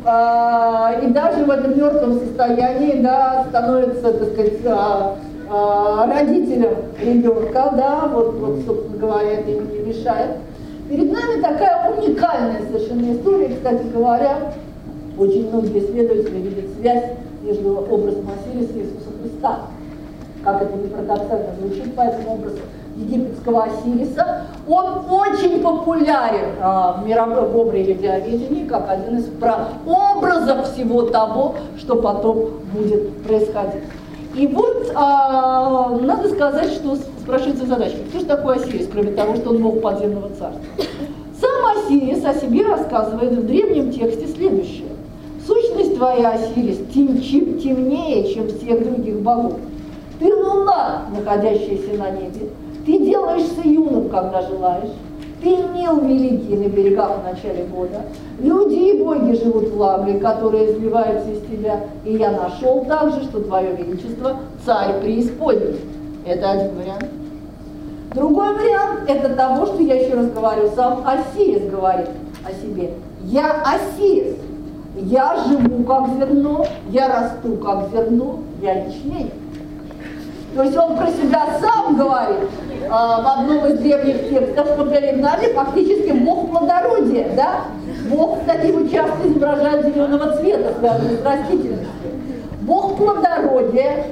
И даже в этом мертвом состоянии, да, становится, так сказать, родителям ребенка, да, вот, собственно говоря, это ему не мешает. Перед нами такая уникальная совершенно история, кстати говоря, очень многие исследователи видят связь между образом Осириса и Иисуса Христа. Как это не парадоксально звучит, поэтому образ египетского Осириса, он очень популярен в мировом образоведении, как один из прообразов всего того, что потом будет происходить. И вот надо сказать, что спрашивается задача, кто же такой Осирис, кроме того, что он бог подземного царства. Сам Осирис о себе рассказывает в древнем тексте следующее. Сущность твоя, Осирис, темнее, чем всех других богов. Ты луна, находящаяся на небе. Ты делаешься юным, когда желаешь. Ты Нил великий на берегах в начале года. Люди и боги живут влагой, которая изливается из тебя. И я нашел также, что твое величество царь преисподней. Это один вариант. Другой вариант – это того, что я еще раз говорю, сам Осирис говорит о себе. Я Осирис. Я живу как зерно, я расту как зерно, я ячмень. То есть он про себя сам говорит в одном из древних текстов, что перед нами фактически бог плодородия, да? Бог, кстати, его часто изображают зеленого цвета, связанный с растительностью. Бог плодородия,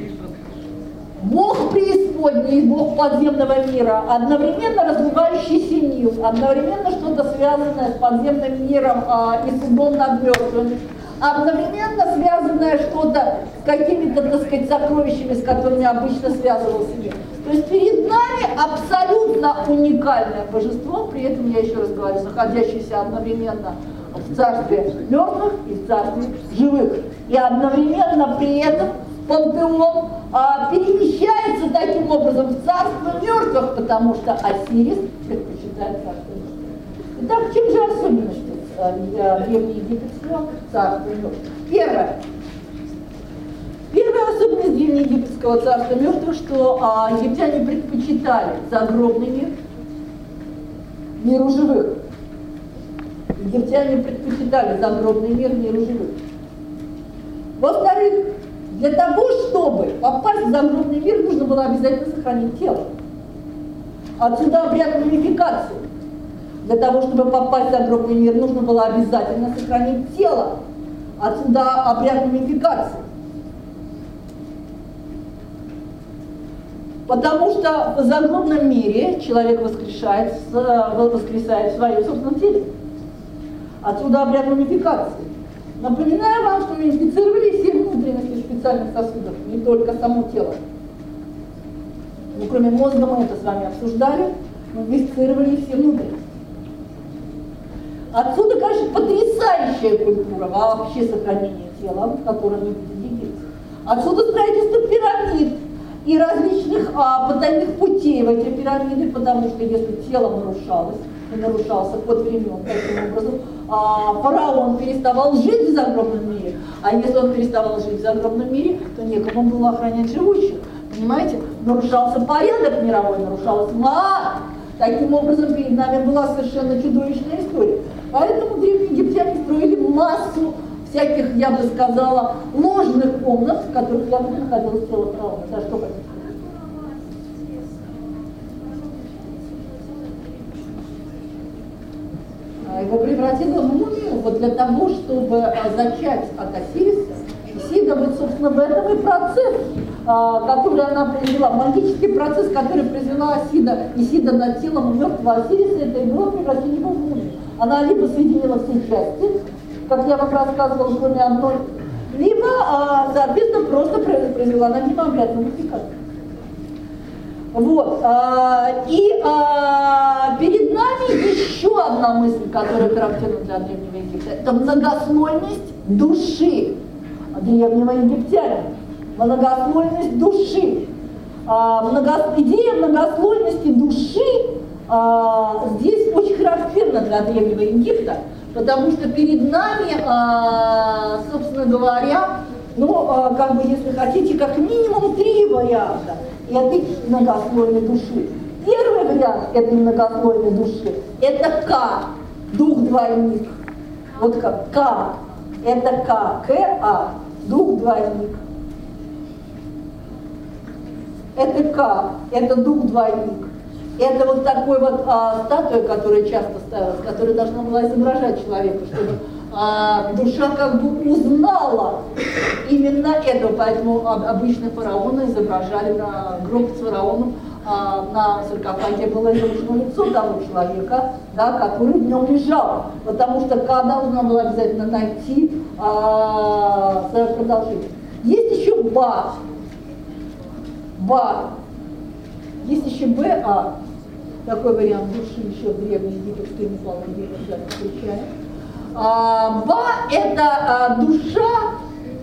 бог преисподней, бог подземного мира, одновременно развивающийся Нил, одновременно что-то связанное с подземным миром и судом над мертвыми, одновременно связанное что-то с какими-то, так сказать, сокровищами, с которыми обычно связывался мир. То есть перед нами абсолютно уникальное божество, при этом, я еще раз говорю, находящееся одновременно в царстве мертвых и в царстве живых. И одновременно при этом пантеон перемещается таким образом в царство мертвых, потому что Осирис предпочитает царство мертвых. Итак, в чем же особенность древнеегипетского царства мертвых? Первая особенность древнеегипетского царства мертвых, что египтяне предпочитали загробный мир миру живых. Египтяне предпочитали загробный мир миру живых. Во-вторых, для того, чтобы попасть в загробный мир, нужно было обязательно сохранить тело. Отсюда обряд мумификации. Для того, чтобы попасть в загробный мир, нужно было обязательно сохранить тело. Отсюда обряд мумификации. Потому что в загробном мире человек воскресает в своем собственном теле. Отсюда обряд мумификации. Напоминаю вам, что мумифицировали все внутренности специальных сосудов, не только само тело. Ну, кроме мозга, мы это с вами обсуждали, мумифицировали все внутренности. Отсюда, конечно, потрясающая культура вообще сохранения тела, в котором мы видим египетцев. Отсюда строительство пирамид и различных потайных путей в эти пирамиды, потому что если тело нарушалось, и нарушался ход времен таким образом, фараон переставал жить в загробном мире, а если он переставал жить в загробном мире, то некому было охранять живущих. Понимаете? Нарушался порядок мировой, нарушалась Маат. Таким образом, перед нами была совершенно чудовищная история. Поэтому древние египтяне строили массу всяких, я бы сказала, ложных комнат, в которых якобы находилось тело фараона. За что хотите? Его превратило в мумию вот для того, чтобы зачать от Осириса. Исида, вот, собственно, в этом и процесс, который она произвела, магический процесс, который произвела Исида над телом мертвого Осириса, это и было превращение его в мумию. Она либо соединила все части, как я вам рассказывала, кроме одной, либо, соответственно, просто произвела над ним обряд мумификации. Вот. Перед нами еще одна мысль, которая характерна для Древнего Египта. Это многослойность души древнего египтянина. Многослойность души. Идея многослойности души здесь очень характерна для Древнего Египта, потому что перед нами, собственно говоря, как бы, если хотите, как минимум 3 варианта этой многослойной души. Первый вариант этой многослойной души – это К, дух-двойник. Вот как К – это К-А, дух-двойник. Это К, это дух-двойник. Это вот такой вот статуя, которая часто ставилась, которая должна была изображать человека, чтобы душа как бы узнала именно этого, поэтому обычно фараона изображали на гроб с фараоном, на саркофаге было изображено лицо того человека, да, который в нем лежал, потому что когда нужно было обязательно найти свое продолжение. Есть еще Ба, есть еще Ба, такой вариант души еще в древней египетской мифологии встречаем. Ба – это душа,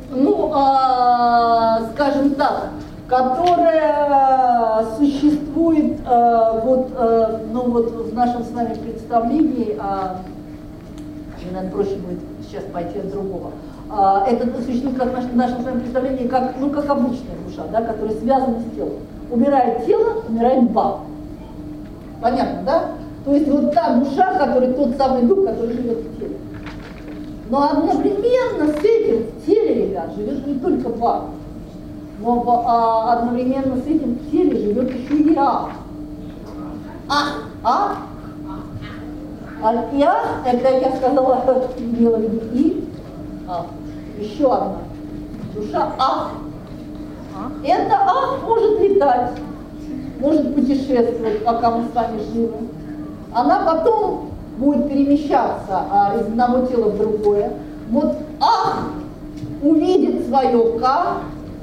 скажем так, которая существует вот в нашем с вами представлении, мне, наверное, проще будет сейчас пойти от другого. Это существует как в нашем с вами представлении, как обычная душа, да, которая связана с телом. Умирает тело, умирает Ба. Понятно, да? То есть вот та душа, который тот самый дух, который живет в теле. Но одновременно с этим в теле, ребят, живет не только Ба, но одновременно с этим в теле живет еще и А. И это я сказала, имела в виду И. Еще одна душа Это может летать, может путешествовать, пока мы с вами живы. Она потом будет перемещаться из одного тела в другое. Вот увидит свое К,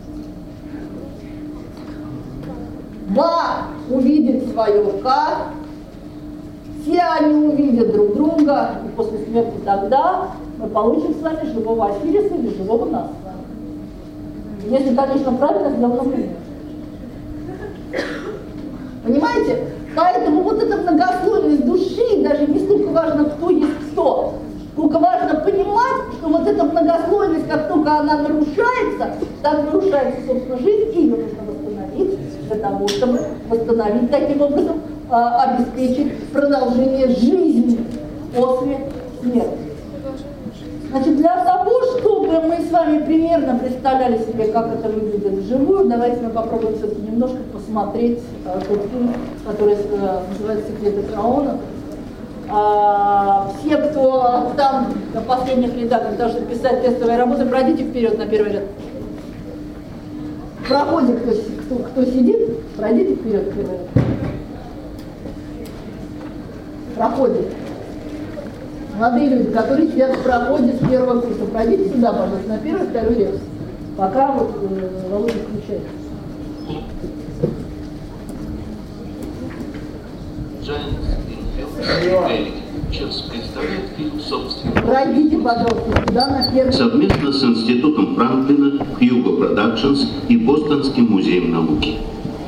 Ба увидит свое К, все они увидят друг друга, и после смерти тогда мы получим с вами живого Осириса или живого нас с вами. Если, конечно, правильно сделано время. Понимаете? Поэтому вот эта многослойность души, даже не столько важно, кто есть кто, сколько важно понимать, что вот эта многослойность, как только она нарушается, так нарушается, собственно, жизнь, и ее нужно восстановить для того, чтобы восстановить, таким образом обеспечить продолжение жизни после смерти. Значит, для того, чтобы мы с вами примерно представляли себе, как это выглядит вживую, давайте мы попробуем все-таки немножко посмотреть тот фильм, который называется «Секреты фараона». Все, кто там на последних рядах, для того, чтобы писать тестовые работы, пройдите вперед на первый ряд. В проходе, кто сидит, пройдите вперед на первый ряд. В проходе. Молодые люди, которые сейчас проходят с первого курса, пройдите сюда, пожалуйста, на первый, второй ряд. Пока вот Володя включается. Сейчас представляет фильм «Собственник». Пройдите, пожалуйста, сюда на первый. Совместно с Институтом Франклина, Hugo Productions и Бостонским музеем науки.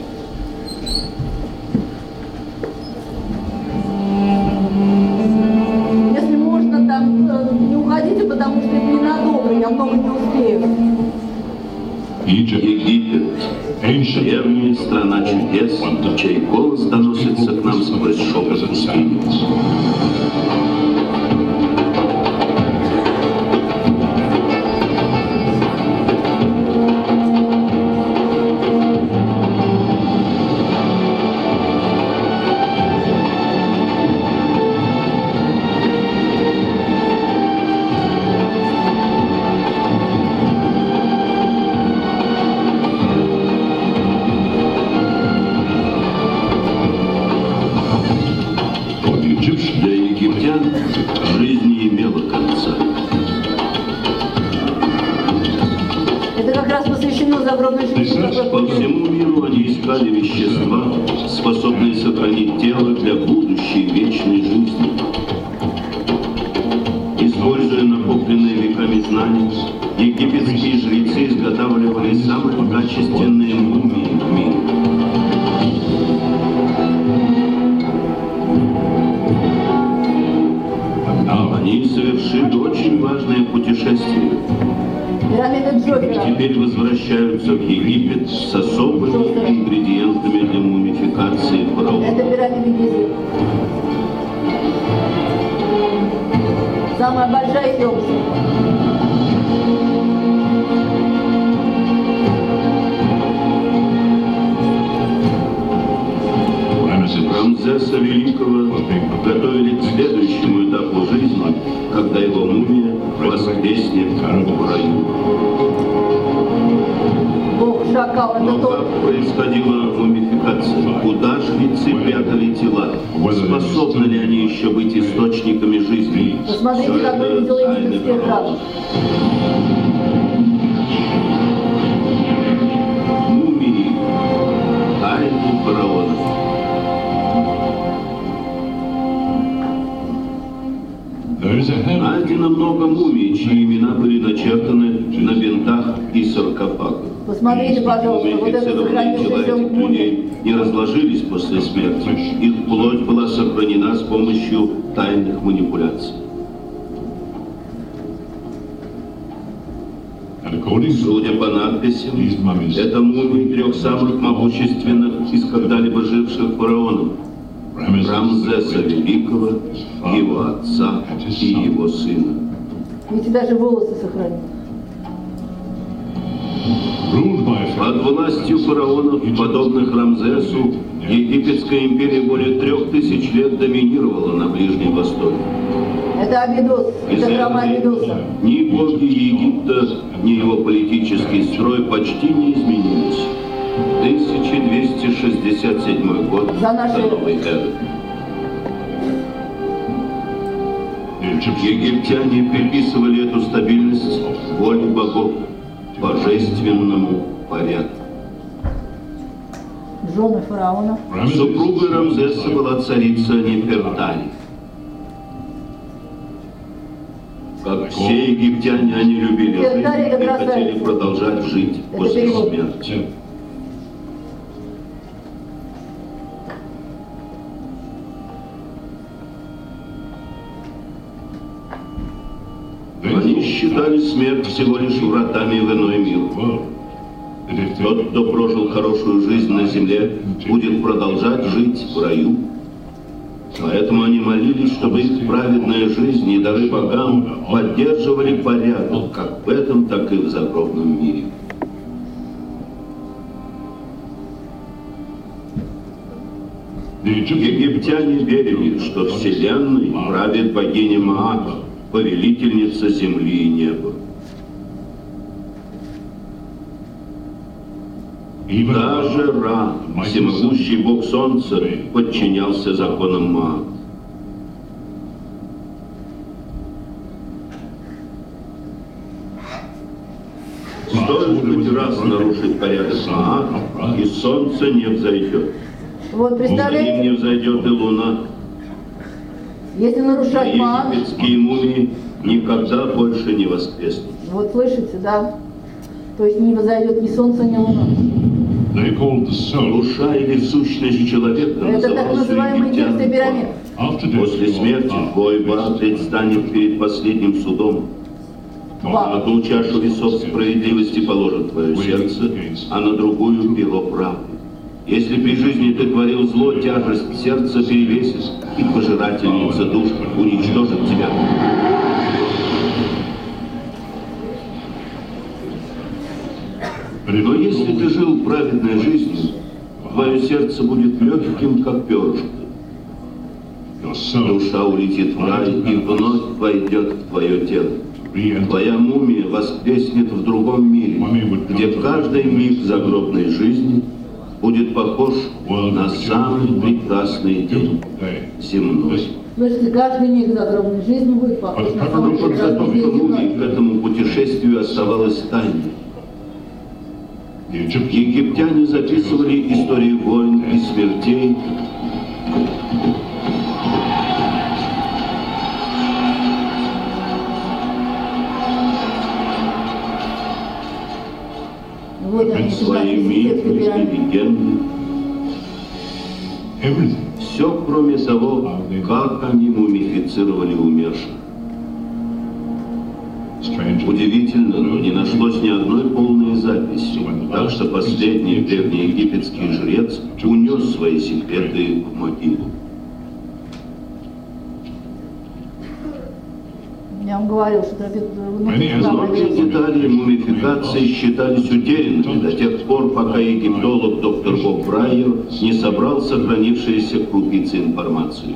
Если можно, там не уходите, потому что это ненадолго, я много не успею. Египет, древняя страна чудес, чей голос доносится к нам сквозь шепот пустыни. раз посвящено загробной жизни. По всему миру они искали вещества, способные сохранить тело для будущей вечной жизни. Используя накопленные веками знания, египетские жрецы изготавливали самые качественные мумии в мире. Они совершили очень важное путешествие. И теперь возвращаются в Египет с особыми ингредиентами для мумификации фараона. Это пирамида Гизы. Самая большая Хеопса. Рамзеса Великого готовили к следующему этапу жизни, когда его мумия воскреснет в раю. Бог шакал, это Но тот. как происходила мумификация? Куда жрецы прятали тела? Способны ли они еще быть источниками жизни? Посмотрите, Все как это выглядел тайны египетский храм. фараона. Мумии. Тайны фараона. Найдено много мумий, чьи имена были начертаны на бинтах и саркофагах. Посмотрите, пожалуйста, вот это Мумифицированные тела сохранившаяся этих людей не разложились после смерти. Их плоть была сохранена с помощью тайных манипуляций. Судя по надписям, это мумии 3 самых могущественных из когда-либо живших фараонов. Рамзеса Великого, его отца и его сына. Видите, даже волосы сохранены. Под властью фараонов, подобных Рамзесу, Египетская империя более 3000 лет доминировала на Ближнем Востоке. Это Абидос, это храм Абидоса. Ни боги Египта, ни его политический строй почти не изменились. 1267 год За нашей до новой эры. Египтяне приписывали эту стабильность воле богов, божественному порядку. Жены фараона. Супругой Рамзеса была царица Нефертари. Как все египтяне, они любили Нефертари жизнь это и хотели красавица. продолжать жить Это после перевод. смерти. Они считали смерть всего лишь вратами в иной мир. Тот, кто прожил хорошую жизнь на земле, будет продолжать жить в раю. Поэтому они молились, чтобы их праведная жизнь и дары богам поддерживали порядок, как в этом, так и в загробном мире. Египтяне верили, что Вселенной правит богиня Маат, повелительница земли и неба. Даже Ра, всемогущий бог солнца, подчинялся законам Маат. Стоит хоть раз нарушить порядок Маат, и солнце не взойдет. Вот, За ним представляете, не взойдет и луна. если нарушать Маат, Египетские мумии никогда больше не воскреснут. вот слышите, да? То есть не возойдет ни солнце, ни луна. Душа или сущность человека Это так называлась у называемый египтян текст пирамид. После смерти твой брат предстанет перед последним судом. На ту чашу весов справедливости положит твое сердце, а на другую перо правды. Если при жизни ты творил зло, тяжесть сердца перевесит, и пожирательница душ уничтожит тебя. Но если ты жил праведной жизнью, твое сердце будет легким, как перышко. Душа улетит в рай и вновь войдет в твое тело. Твоя мумия воскреснет в другом мире, где каждый миг загробной жизни будет похож на самый прекрасный день земной. Слышите, каждый миг загробной жизни будет похож на самый прекрасный Подготовка день мумии земной. к этому путешествию оставалась тайной. Египтяне записывали истории войн и смертей. Вот они, Свои мифы и легенды. Все, кроме того, как они мумифицировали умерших. Удивительно, но не нашлось ни одной полной записи, так что последний древнеегипетский жрец унес свои секреты в могилу. Я вам говорил, что Многие детали мумификации считались утерянными до тех пор, пока египтолог доктор Боб Брайер не собрал сохранившиеся крупицы информации.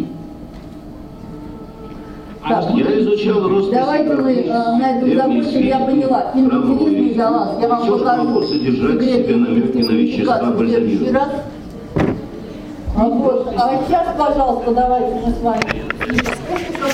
Так, Я изучал росписи. давайте мы на этом закончим. Я поняла, фильм интересный для вас. Я вам Все, что покажу могло содержать в себе намеки на вещества в следующий бальзамирования. раз. Вот. А сейчас, пожалуйста, давайте мы с вами